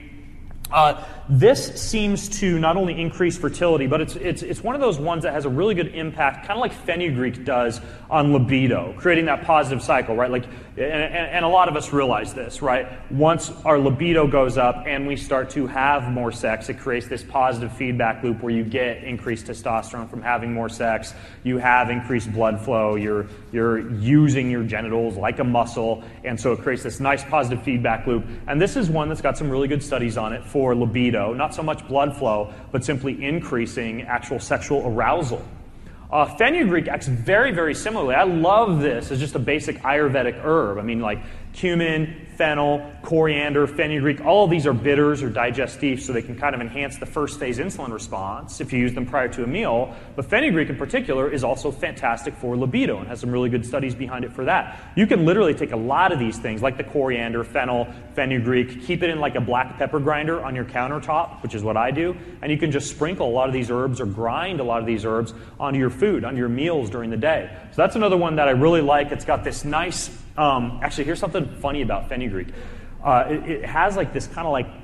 This seems to not only increase fertility, but it's one of those ones that has a really good impact, kind of like fenugreek does on libido, creating that positive cycle, right? Like, and a lot of us realize this, right? Once our libido goes up and we start to have more sex, it creates this positive feedback loop where you get increased testosterone from having more sex. You have increased blood flow. You're using your genitals like a muscle, and so it creates this nice positive feedback loop. And this is one that's got some really good studies on it for libido, not so much blood flow, but simply increasing actual sexual arousal. Fenugreek acts very, very similarly. I love this as just a basic Ayurvedic herb. I mean, like cumin, fennel, coriander, fenugreek, all of these are bitters or digestifs, so they can kind of enhance the first phase insulin response if you use them prior to a meal. But fenugreek in particular is also fantastic for libido and has some really good studies behind it for that. You can literally take a lot of these things, like the coriander, fennel, fenugreek, keep it in like a black pepper grinder on your countertop, which is what I do, and you can just sprinkle a lot of these herbs or grind a lot of these herbs onto your food, onto your meals during the day. So that's another one that I really like. It's got this nice, actually, here's something funny about fenugreek. It has like this kind of like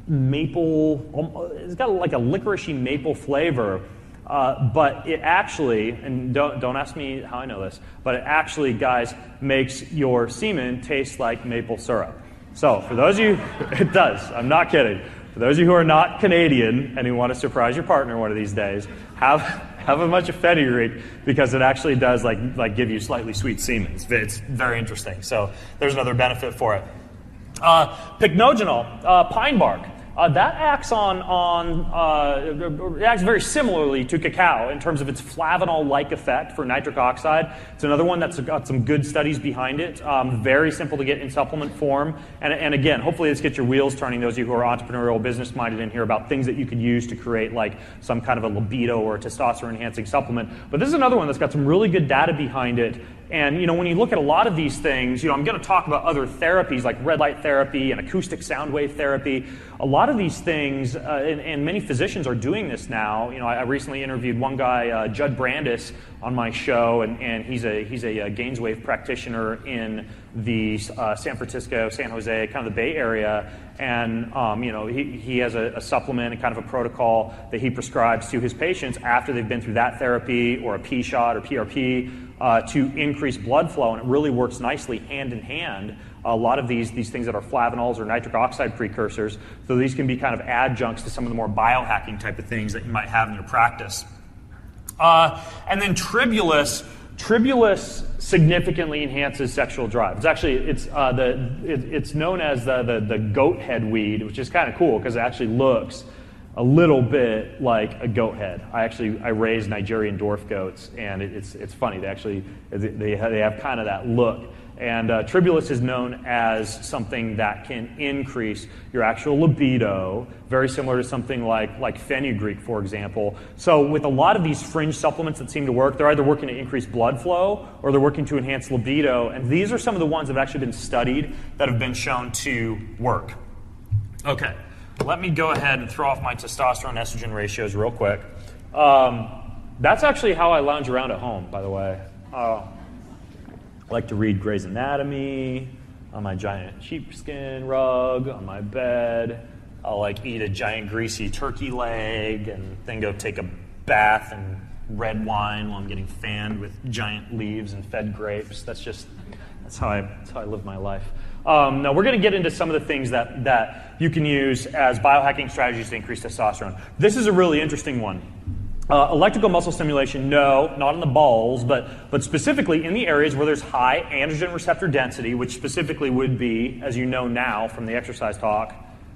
maple, it's got like a licoricey maple flavor, but it actually, and don't ask me how I know this, but it actually, guys, makes your semen taste like maple syrup. So for those of you, it does, I'm not kidding. For those of you who are not Canadian and who want to surprise your partner one of these days, have have a bunch of fenugreek because it actually does like give you slightly sweet semen. It's very interesting. So there's another benefit for it. Pycnogenol, pine bark. That acts it acts very similarly to cacao in terms of its flavanol-like effect for nitric oxide. It's another one that's got some good studies behind it. Very simple to get in supplement form. And again, hopefully this gets your wheels turning, those of you who are entrepreneurial, business-minded in here, about things that you could use to create like some kind of a libido or a testosterone-enhancing supplement. But this is another one that's got some really good data behind it. And, when you look at a lot of these things, I'm going to talk about other therapies like red light therapy and acoustic sound wave therapy. A lot of these things, and many physicians are doing this now. I recently interviewed one guy, Judd Brandis, on my show, and he's a Gainswave practitioner in the San Francisco, San Jose, kind of the Bay Area. And, he has a supplement and kind of a protocol that he prescribes to his patients after they've been through that therapy or a P shot or PRP to increase blood flow, and it really works nicely hand in hand. A lot of these things that are flavanols or nitric oxide precursors, so these can be kind of adjuncts to some of the more biohacking type of things that you might have in your practice. And then Tribulus significantly enhances sexual drive. It's known as the goat head weed, which is kind of cool because it actually looks a little bit like a goat head. I raised Nigerian dwarf goats, and it's funny. They have kind of that look. And Tribulus is known as something that can increase your actual libido, very similar to something like fenugreek, for example. So with a lot of these fringe supplements that seem to work, they're either working to increase blood flow or they're working to enhance libido. And these are some of the ones that have actually been studied that have been shown to work. Okay, let me go ahead and throw off my testosterone-estrogen ratios real quick. That's actually how I lounge around at home, by the way. I like to read Grey's Anatomy on my giant sheepskin rug on my bed. I'll eat a giant greasy turkey leg and then go take a bath in red wine while I'm getting fanned with giant leaves and fed grapes. That's how I live my life. Now we're going to get into some of the things that you can use as biohacking strategies to increase testosterone. This is a really interesting one. Electrical muscle stimulation, no, not in the balls, but specifically in the areas where there's high androgen receptor density, which specifically would be, as you know now from the exercise talk,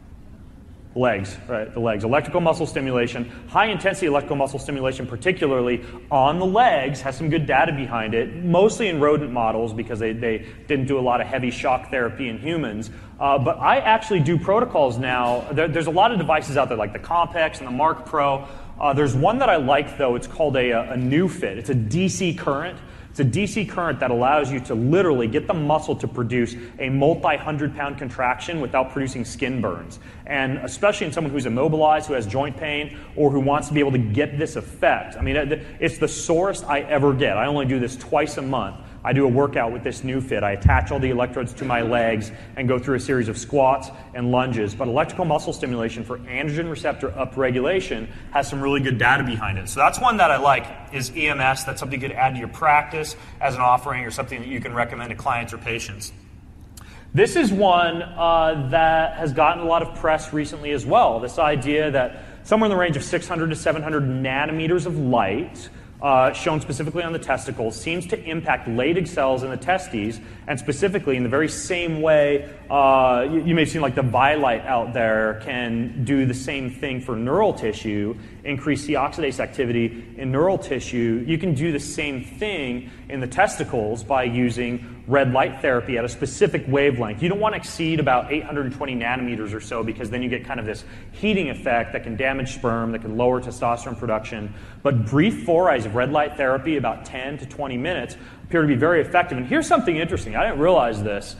legs, right? The legs. Electrical muscle stimulation, high-intensity electrical muscle stimulation, particularly on the legs, has some good data behind it, mostly in rodent models because they didn't do a lot of heavy shock therapy in humans. But I actually do protocols now. There's a lot of devices out there like the Compex and the Mark Pro. There's one that I like, though. It's called a NeuFit. It's a DC current. It's a DC current that allows you to literally get the muscle to produce a multi-100-pound contraction without producing skin burns. And especially in someone who's immobilized, who has joint pain, or who wants to be able to get this effect. I mean, it's the sorest I ever get. I only do this twice a month. I do a workout with this NeuFit. I attach all the electrodes to my legs and go through a series of squats and lunges. But electrical muscle stimulation for androgen receptor upregulation has some really good data behind it. So that's one that I like, is EMS. That's something you could add to your practice as an offering or something that you can recommend to clients or patients. This is one that has gotten a lot of press recently as well. This idea that somewhere in the range of 600 to 700 nanometers of light, shown specifically on the testicles, seems to impact Leydig cells in the testes, and specifically in the very same way you may have seen like the Vielight out there can do the same thing for neural tissue, increase the oxidase activity in neural tissue. You can do the same thing in the testicles by using red light therapy at a specific wavelength. You don't want to exceed about 820 nanometers or so, because then you get kind of this heating effect that can damage sperm, that can lower testosterone production. But brief forays of red light therapy, about 10 to 20 minutes, appear to be very effective. And here's something interesting. I didn't realize this.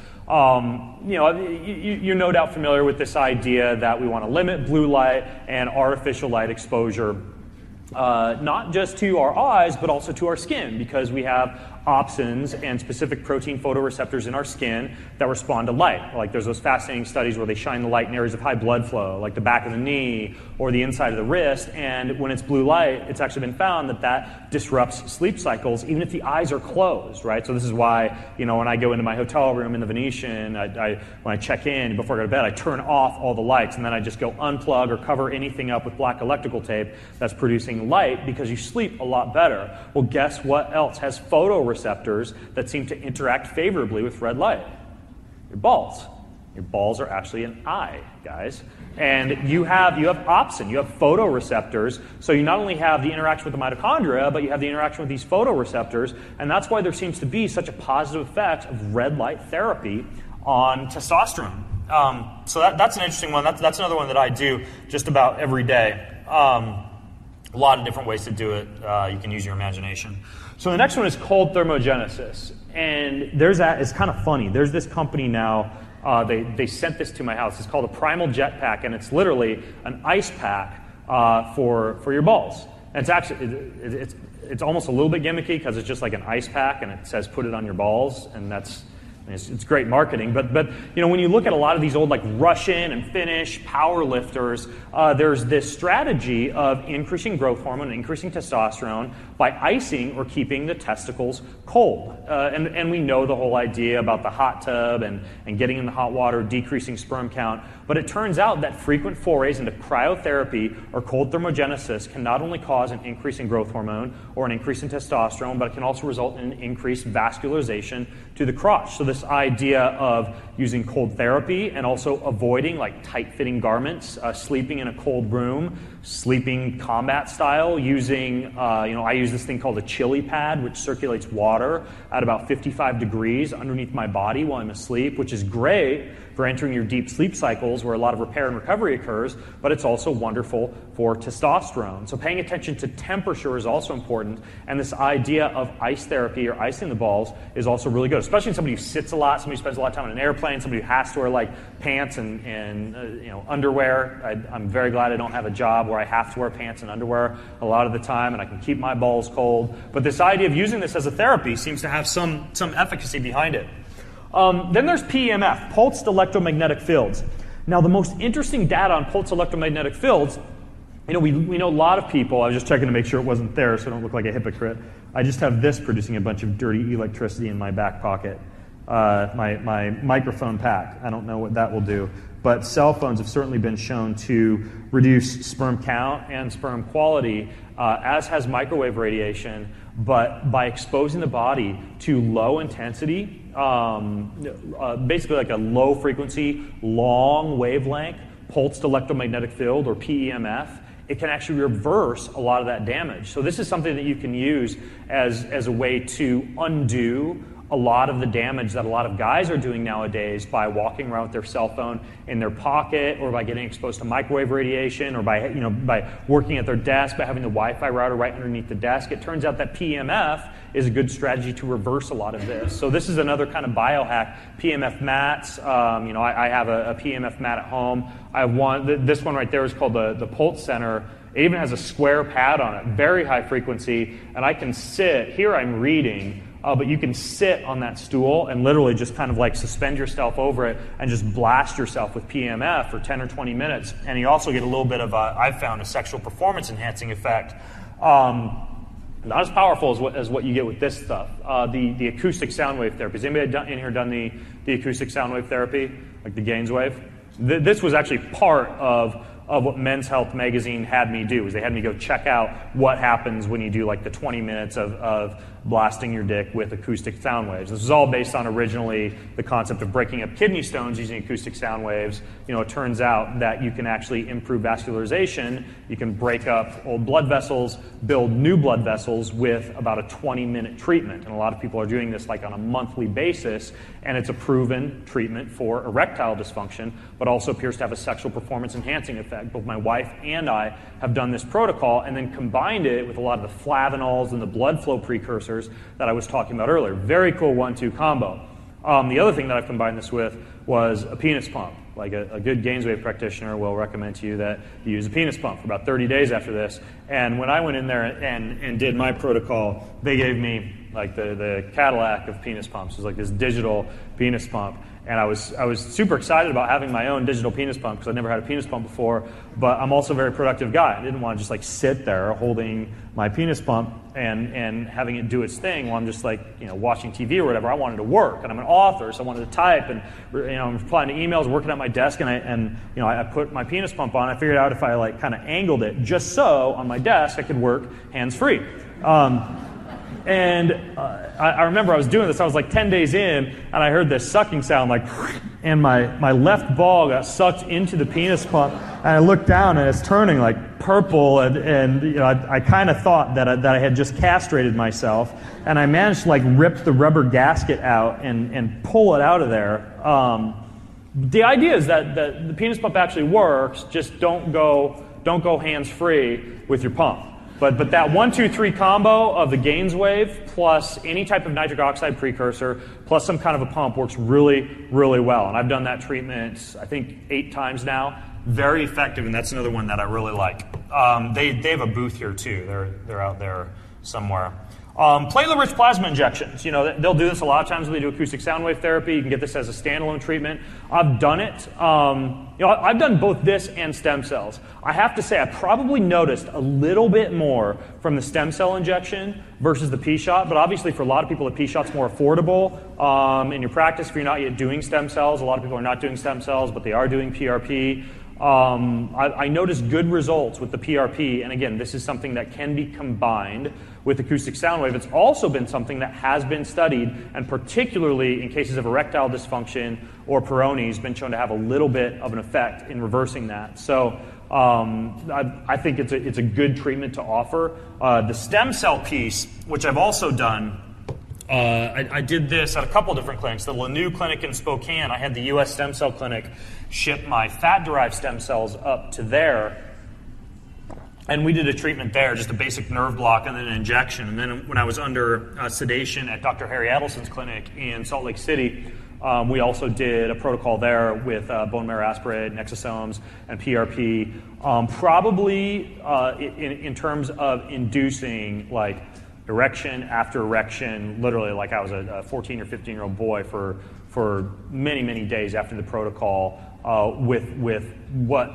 You're no doubt familiar with this idea that we want to limit blue light and artificial light exposure, not just to our eyes, but also to our skin, because we have opsins and specific protein photoreceptors in our skin that respond to light. Like there's those fascinating studies where they shine the light in areas of high blood flow, like the back of the knee or the inside of the wrist, and when it's blue light, it's actually been found that disrupts sleep cycles, even if the eyes are closed, right? So this is why, when I go into my hotel room in the Venetian, when I check in, before I go to bed, I turn off all the lights, and then I just go unplug or cover anything up with black electrical tape that's producing using light because you sleep a lot better. Well, guess what else has photoreceptors that seem to interact favorably with red light? Your balls. Your balls are actually an eye, guys. And you have opsin, you have photoreceptors, so you not only have the interaction with the mitochondria, but you have the interaction with these photoreceptors, and that's why there seems to be such a positive effect of red light therapy on testosterone. So that's an interesting one. That's another one that I do just about every day. A lot of different ways to do it. You can use your imagination. So the next one is cold thermogenesis. And it's kind of funny. There's this company now, they sent this to my house. It's called a Primal Jetpack, and it's literally an ice pack for your balls. And it's actually, it's almost a little bit gimmicky because it's just like an ice pack, and it says put it on your balls, and it's great marketing, but when you look at a lot of these old like Russian and Finnish power lifters, there's this strategy of increasing growth hormone, increasing testosterone by icing or keeping the testicles cold. And we know the whole idea about the hot tub and getting in the hot water, decreasing sperm count. But it turns out that frequent forays into cryotherapy or cold thermogenesis can not only cause an increase in growth hormone or an increase in testosterone, but it can also result in an increased vascularization to the crotch. So this idea of using cold therapy and also avoiding like tight-fitting garments, sleeping in a cold room, sleeping combat style, using, I use this thing called a chili pad, which circulates water at about 55 degrees underneath my body while I'm asleep, which is great for entering your deep sleep cycles where a lot of repair and recovery occurs, but it's also wonderful for testosterone. So paying attention to temperature is also important, and this idea of ice therapy or icing the balls is also really good, especially in somebody who sits a lot, somebody who spends a lot of time on an airplane, somebody who has to wear like pants and underwear. I'm very glad I don't have a job where I have to wear pants and underwear a lot of the time, and I can keep my balls cold. But this idea of using this as a therapy seems to have some efficacy behind it. Then there's PEMF, pulsed electromagnetic fields. Now, the most interesting data on pulsed electromagnetic fields, we know a lot of people. I was just checking to make sure it wasn't there so I don't look like a hypocrite. I just have this producing a bunch of dirty electricity in my back pocket. My microphone pack. I don't know what that will do. But cell phones have certainly been shown to reduce sperm count and sperm quality, as has microwave radiation, but by exposing the body to low intensity, basically like a low frequency, long wavelength, pulsed electromagnetic field, or PEMF, it can actually reverse a lot of that damage. So this is something that you can use as a way to undo a lot of the damage that a lot of guys are doing nowadays by walking around with their cell phone in their pocket, or by getting exposed to microwave radiation, or by working at their desk, by having the Wi-Fi router right underneath the desk. It turns out that PEMF is a good strategy to reverse a lot of this. So this is another kind of biohack. PEMF mats. I have a PEMF mat at home. I have one. This one right there is called the Pulse Center. It even has a square pad on it, very high frequency, and I can sit here. I'm reading. But you can sit on that stool and literally just kind of like suspend yourself over it and just blast yourself with PEMF for 10 or 20 minutes. And you also get a little bit of, I've found, a sexual performance enhancing effect. Not as powerful as what you get with this stuff. The acoustic sound wave therapy. Has anybody in here done the acoustic sound wave therapy, like the Gaines wave? This was actually part of what Men's Health magazine had me do, is they had me go check out what happens when you do like the 20 minutes of blasting your dick with acoustic sound waves. This was all based on originally the concept of breaking up kidney stones using acoustic sound waves. It turns out that you can actually improve vascularization. You can break up old blood vessels, build new blood vessels with about a 20-minute treatment. And a lot of people are doing this like on a monthly basis, and it's a proven treatment for erectile dysfunction, but also appears to have a sexual performance enhancing effect. Both my wife and I have done this protocol and then combined it with a lot of the flavanols and the blood flow precursors that I was talking about earlier. Very cool 1-2 combo. The other thing that I've combined this with was a penis pump. Like a good Gaineswave practitioner will recommend to you that you use a penis pump for about 30 days after this. And when I went in there and did my protocol, they gave me like the Cadillac of penis pumps. It was like this digital penis pump. And I was super excited about having my own digital penis pump because I'd never had a penis pump before, but I'm also a very productive guy. I didn't want to just like sit there holding my penis pump and having it do its thing while I'm just like, watching TV or whatever. I wanted to work, and I'm an author, so I wanted to type, and I'm replying to emails, working at my desk, and I put my penis pump on. I figured out if I like kind of angled it just so on my desk I could work hands-free. I remember I was doing this, I was like 10 days in, and I heard this sucking sound like, and my left ball got sucked into the penis pump, and I looked down and it's turning like purple, and I kind of thought that I had just castrated myself, and I managed to like rip the rubber gasket out and pull it out of there. The idea is that the penis pump actually works, just don't go hands-free with your pump. But that 1, 2, 3 combo of the Gainswave plus any type of nitric oxide precursor plus some kind of a pump works really, really well. And I've done that treatment, I think, 8 times now. Very effective, and that's another one that I really like. They have a booth here too. They're out there somewhere. Platelet-rich plasma injections. They'll do this a lot of times when they do acoustic sound wave therapy. You can get this as a standalone treatment. I've done it. I've done both this and stem cells. I have to say I probably noticed a little bit more from the stem cell injection versus the P-shot, but obviously for a lot of people the P-shot's more affordable. In your practice, if you're not yet doing stem cells, a lot of people are not doing stem cells, but they are doing PRP. I noticed good results with the PRP, and again, this is something that can be combined with acoustic sound wave. It's also been something that has been studied, and particularly in cases of erectile dysfunction or Peyronie's, been shown to have a little bit of an effect in reversing that. So I think it's a good treatment to offer. The stem cell piece, which I've also done, I did this at a couple different clinics. The Lanou Clinic in Spokane, I had the U.S. Stem Cell Clinic ship my fat-derived stem cells up to there, and we did a treatment there, just a basic nerve block and then an injection. And then when I was under sedation at Dr. Harry Adelson's clinic in Salt Lake City, we also did a protocol there with bone marrow aspirate, exosomes, and PRP. Probably in terms of inducing like erection after erection, literally like I was a 14 or 15-year-old boy for many, many days after the protocol, with what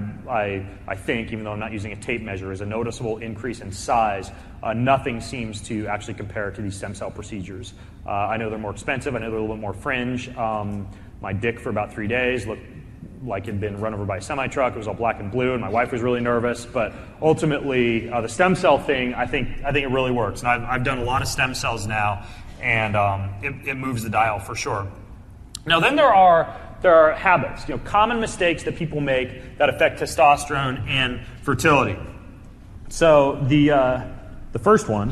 I think, even though I'm not using a tape measure, is a noticeable increase in size. Nothing seems to actually compare to these stem cell procedures. I know they're more expensive. I know they're a little bit more fringe. My dick for about 3 days looked like it had been run over by a semi-truck. It was all black and blue, and my wife was really nervous. But ultimately, the stem cell thing, I think it really works. And I've done a lot of stem cells now, and it moves the dial for sure. Now, then there are habits, common mistakes that people make that affect testosterone and fertility. So the first one,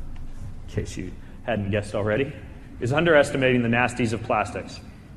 in case you hadn't guessed already, is underestimating the nasties of plastics.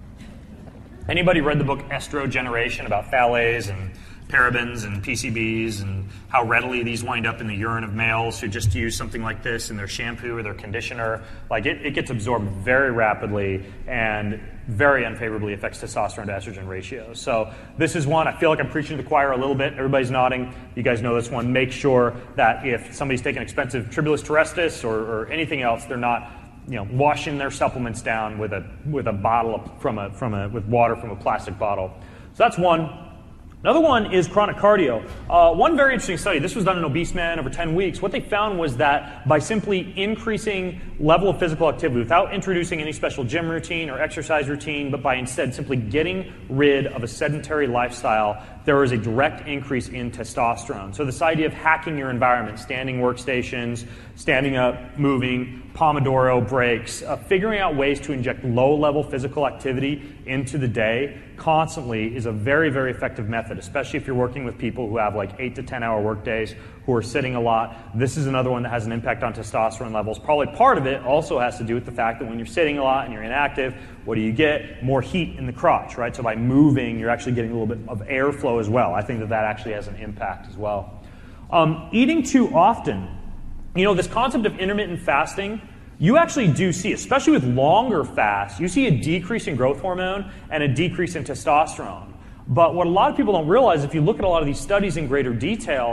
Anybody read the book Estrogeneration about phthalates and parabens and PCBs and how readily these wind up in the urine of males who just use something like this in their shampoo or their conditioner? Like it gets absorbed very rapidly and very unfavorably affects testosterone to estrogen ratio. So this is one, I feel like I'm preaching to the choir a little bit. Everybody's nodding. You guys know this one. Make sure that if somebody's taking expensive Tribulus terrestris or anything else, they're not washing their supplements down with a bottle with water from a plastic bottle. So that's one. Another one is chronic cardio. One very interesting study, this was done in obese men over 10 weeks. What they found was that by simply increasing level of physical activity without introducing any special gym routine or exercise routine, but by instead simply getting rid of a sedentary lifestyle, there was a direct increase in testosterone. So this idea of hacking your environment, standing workstations, standing up, moving, Pomodoro breaks, figuring out ways to inject low-level physical activity into the day constantly is a very, very effective method, especially if you're working with people who have like 8 to 10-hour work days, who are sitting a lot. This is another one that has an impact on testosterone levels. Probably part of it also has to do with the fact that when you're sitting a lot and you're inactive, what do you get? More heat in the crotch, right? So by moving, you're actually getting a little bit of airflow as well. I think that actually has an impact as well. Eating too often. This concept of intermittent fasting, you actually do see, especially with longer fasts, you see a decrease in growth hormone and a decrease in testosterone. But what a lot of people don't realize, if you look at a lot of these studies in greater detail,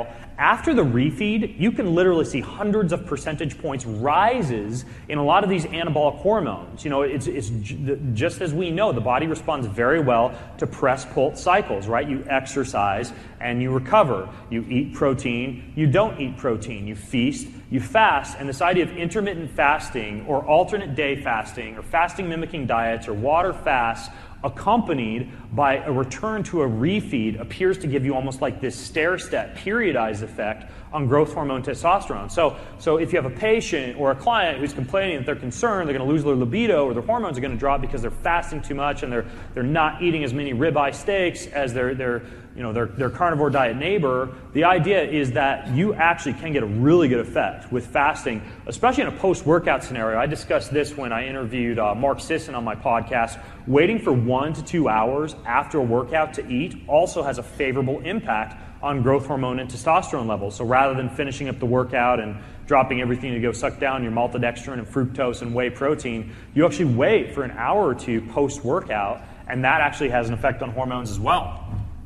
After the refeed, you can literally see hundreds of percentage points rises in a lot of these anabolic hormones. It's just as we know, the body responds very well to press-pulse cycles, right? You exercise and you recover. You eat protein, you don't eat protein. You feast, you fast. And this idea of intermittent fasting or alternate day fasting or fasting mimicking diets or water fasts accompanied by a return to a refeed appears to give you almost like this stair-step periodized effect on growth hormone testosterone. So if you have a patient or a client who's complaining that they're concerned they're going to lose their libido or their hormones are going to drop because they're fasting too much and they're not eating as many ribeye steaks as their carnivore diet neighbor, the idea is that you actually can get a really good effect with fasting, especially in a post-workout scenario. I discussed this when I interviewed Mark Sisson on my podcast. Waiting for 1 to 2 hours after a workout to eat also has a favorable impact on growth hormone and testosterone levels. So rather than finishing up the workout and dropping everything to go suck down your maltodextrin and fructose and whey protein, you actually wait for an hour or two post-workout, and that actually has an effect on hormones as well.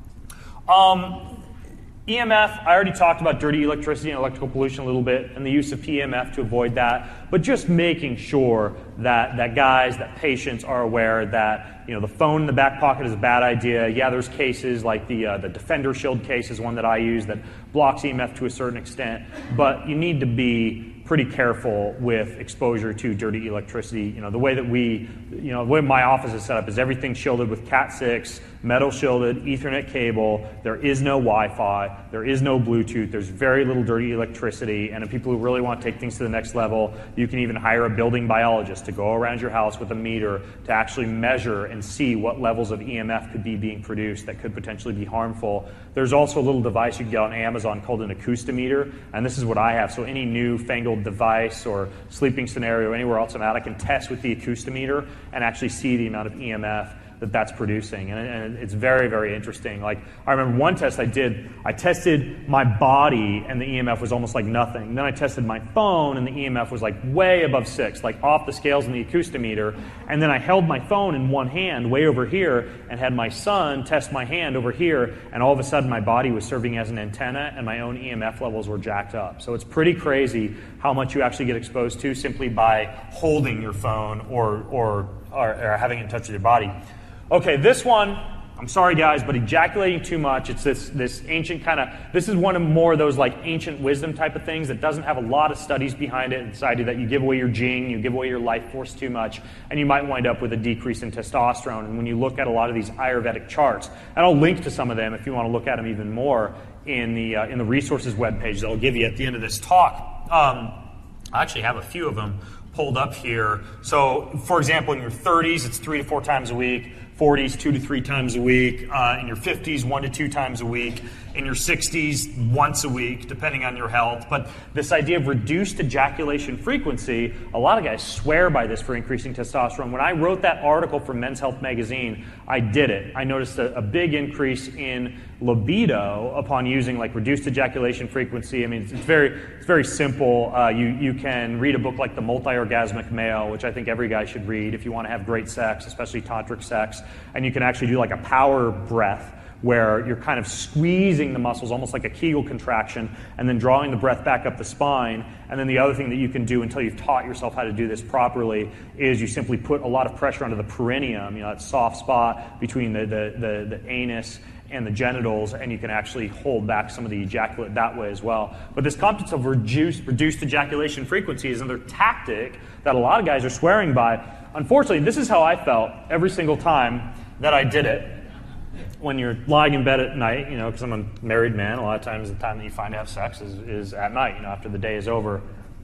EMF, I already talked about dirty electricity and electrical pollution a little bit and the use of PEMF to avoid that, but just making sure that guys, that patients are aware that the phone in the back pocket is a bad idea. Yeah, there's cases like the Defender Shield case is one that I use that blocks EMF to a certain extent, but you need to be pretty careful with exposure to dirty electricity. The way that the way my office is set up is everything shielded with Cat6, metal shielded, Ethernet cable. There is no Wi-Fi. There is no Bluetooth. There's very little dirty electricity. And if people who really want to take things to the next level, you can even hire a building biologist to go around your house with a meter to actually measure and see what levels of EMF could be being produced that could potentially be harmful. There's also a little device you can get on Amazon called an acoustimeter, and this is what I have. So any newfangled device or sleeping scenario anywhere else I'm at, I can test with the acoustimeter and actually see the amount of EMF that's producing. And it's very, very interesting. Like, I remember one test I did, I tested my body and the EMF was almost like nothing. Then I tested my phone and the EMF was like way above 6, like off the scales in the acoustimeter. And then I held my phone in one hand way over here and had my son test my hand over here, and all of a sudden my body was serving as an antenna and my own EMF levels were jacked up. So it's pretty crazy how much you actually get exposed to simply by holding your phone or having it in touch with your body. Okay, this one, I'm sorry guys, but ejaculating too much, it's this ancient this is one of more of those like ancient wisdom type of things that doesn't have a lot of studies behind it. It's the idea that you give away your jing, you give away your life force too much, and you might wind up with a decrease in testosterone. And when you look at a lot of these Ayurvedic charts, and I'll link to some of them if you want to look at them even more in the resources webpage that I'll give you at the end of this talk. I actually have a few of them pulled up here. So, for example, in your 30s, it's 3 to 4 times a week. 40s, 2 to 3 times a week. In your 50s, 1 to 2 times a week. In your 60s, once a week, depending on your health. But this idea of reduced ejaculation frequency, a lot of guys swear by this for increasing testosterone. When I wrote that article for Men's Health magazine, I did it. I noticed a big increase in libido upon using like reduced ejaculation frequency. I mean, it's very simple. You can read a book like The Multi-Orgasmic Male, which I think every guy should read if you want to have great sex, especially tantric sex. And you can actually do like a power breath where you're kind of squeezing the muscles, almost like a Kegel contraction, and then drawing the breath back up the spine. And then the other thing that you can do until you've taught yourself how to do this properly is you simply put a lot of pressure onto the perineum, that soft spot between the anus and the genitals, and you can actually hold back some of the ejaculate that way as well. But this concept of reduced ejaculation frequency is another tactic that a lot of guys are swearing by. Unfortunately, this is how I felt every single time that I did it. When you're lying in bed at night, because I'm a married man, a lot of times the time that you find to have sex is at night, after the day is over.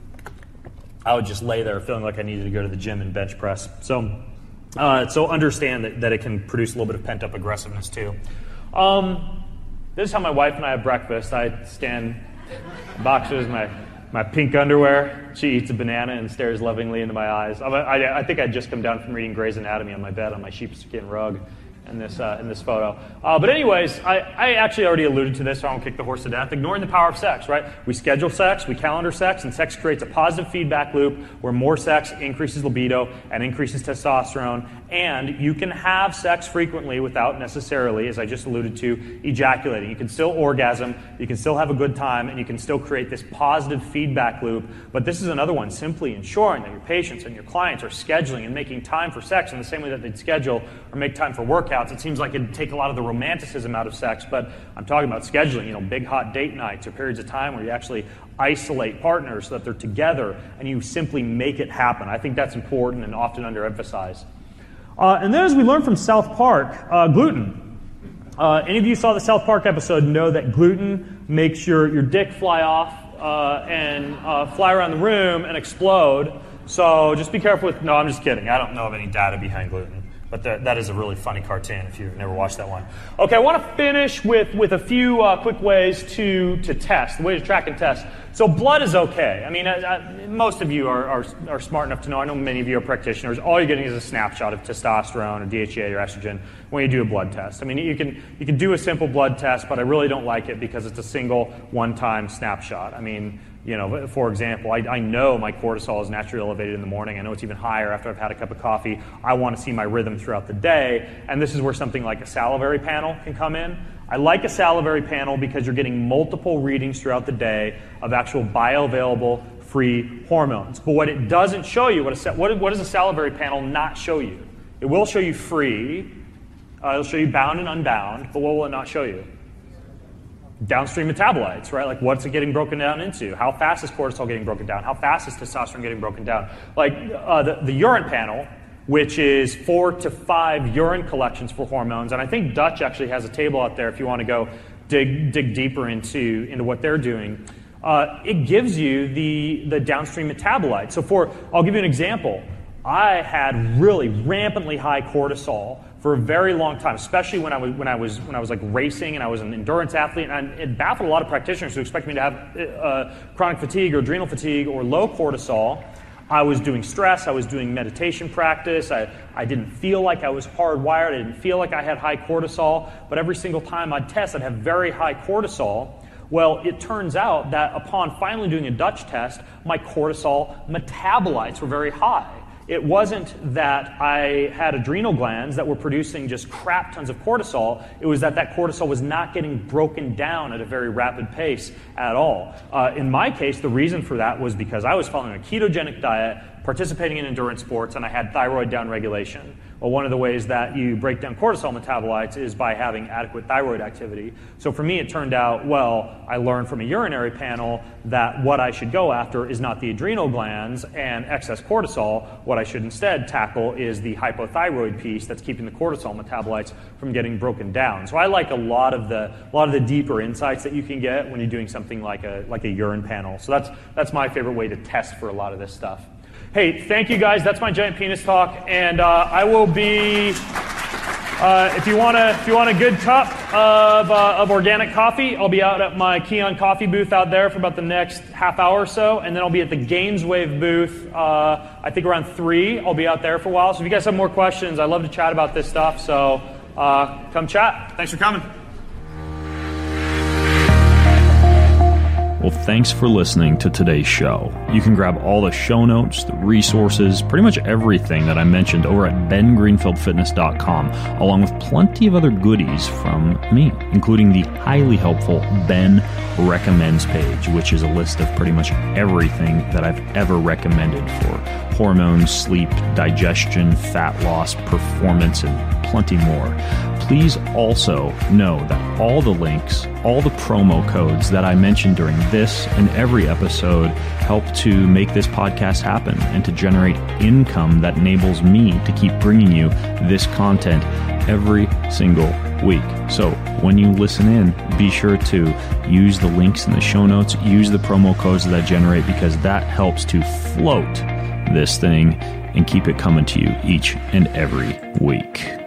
I would just lay there feeling like I needed to go to the gym and bench press. So understand that it can produce a little bit of pent-up aggressiveness too. This is how my wife and I have breakfast. I stand in boxers, my pink underwear. She eats a banana and stares lovingly into my eyes. I think I'd just come down from reading Grey's Anatomy on my bed on my sheepskin rug. in this photo. But anyways, I actually already alluded to this, so I won't kick the horse to death. Ignoring the power of sex, right? We schedule sex, we calendar sex, and sex creates a positive feedback loop where more sex increases libido and increases testosterone. And you can have sex frequently without necessarily, as I just alluded to, ejaculating. You can still orgasm, you can still have a good time, and you can still create this positive feedback loop. But this is another one, simply ensuring that your patients and your clients are scheduling and making time for sex in the same way that they'd schedule or make time for workouts. It seems like it'd take a lot of the romanticism out of sex, but I'm talking about scheduling, big hot date nights or periods of time where you actually isolate partners so that they're together and you simply make it happen. I think that's important and often underemphasized. And then as we learned from South Park, gluten. Any of you saw the South Park episode know that gluten makes your dick fly off and fly around the room and explode. So just be careful with... No, I'm just kidding. I don't know of any data behind gluten. But that is a really funny cartoon if you've never watched that one. Okay, I want to finish with a few quick ways to test, the way to track and test. So blood is okay. I mean, most of you are smart enough to know. I know many of you are practitioners. All you're getting is a snapshot of testosterone or DHEA or estrogen when you do a blood test. I mean, you can do a simple blood test, but I really don't like it because it's a single one-time snapshot. I mean, for example, I know my cortisol is naturally elevated in the morning. I know it's even higher after I've had a cup of coffee. I want to see my rhythm throughout the day, and this is where something like a salivary panel can come in. I like a salivary panel because you're getting multiple readings throughout the day of actual bioavailable free hormones. But what it doesn't show you, what does a salivary panel not show you? It will show you free, it'll show you bound and unbound, but what will it not show you? Downstream metabolites, right? Like what's it getting broken down into? How fast is cortisol getting broken down? How fast is testosterone getting broken down? Like the urine panel, which is 4 to 5 urine collections for hormones, and I think Dutch actually has a table out there if you want to go dig deeper into what they're doing. It gives you the downstream metabolites. So I'll give you an example. I had really rampantly high cortisol for a very long time, especially when I was like racing and I was an endurance athlete, and it baffled a lot of practitioners who expect me to have chronic fatigue or adrenal fatigue or low cortisol. I was doing stress, I was doing meditation practice, I didn't feel like I was hardwired, I didn't feel like I had high cortisol, but every single time I'd test, I'd have very high cortisol. Well, it turns out that upon finally doing a Dutch test, my cortisol metabolites were very high. It wasn't that I had adrenal glands that were producing just crap tons of cortisol. It was that cortisol was not getting broken down at a very rapid pace at all. In my case, the reason for that was because I was following a ketogenic diet, participating in endurance sports, and I had thyroid downregulation. Well, one of the ways that you break down cortisol metabolites is by having adequate thyroid activity. So for me, it turned out, I learned from a urinary panel that what I should go after is not the adrenal glands and excess cortisol. What I should instead tackle is the hypothyroid piece that's keeping the cortisol metabolites from getting broken down. So I like a lot of the deeper insights that you can get when you're doing something like a urine panel. So that's my favorite way to test for a lot of this stuff. Hey, thank you guys. That's my giant penis talk, and I will be. If you want a good cup of organic coffee, I'll be out at my Keon Coffee booth out there for about the next half hour or so, and then I'll be at the Gainswave booth. I think around 3. I'll be out there for a while. So if you guys have more questions, I love to chat about this stuff. So come chat. Thanks for coming. Well, thanks for listening to today's show. You can grab all the show notes, the resources, pretty much everything that I mentioned over at bengreenfieldfitness.com, along with plenty of other goodies from me, including the highly helpful Ben Recommends page, which is a list of pretty much everything that I've ever recommended for hormones, sleep, digestion, fat loss, performance, and plenty more. Please also know that all the links, all the promo codes that I mentioned during this and every episode help to make this podcast happen and to generate income that enables me to keep bringing you this content every single week. So when you listen in, be sure to use the links in the show notes, use the promo codes that I generate, because that helps to float this thing and keep it coming to you each and every week.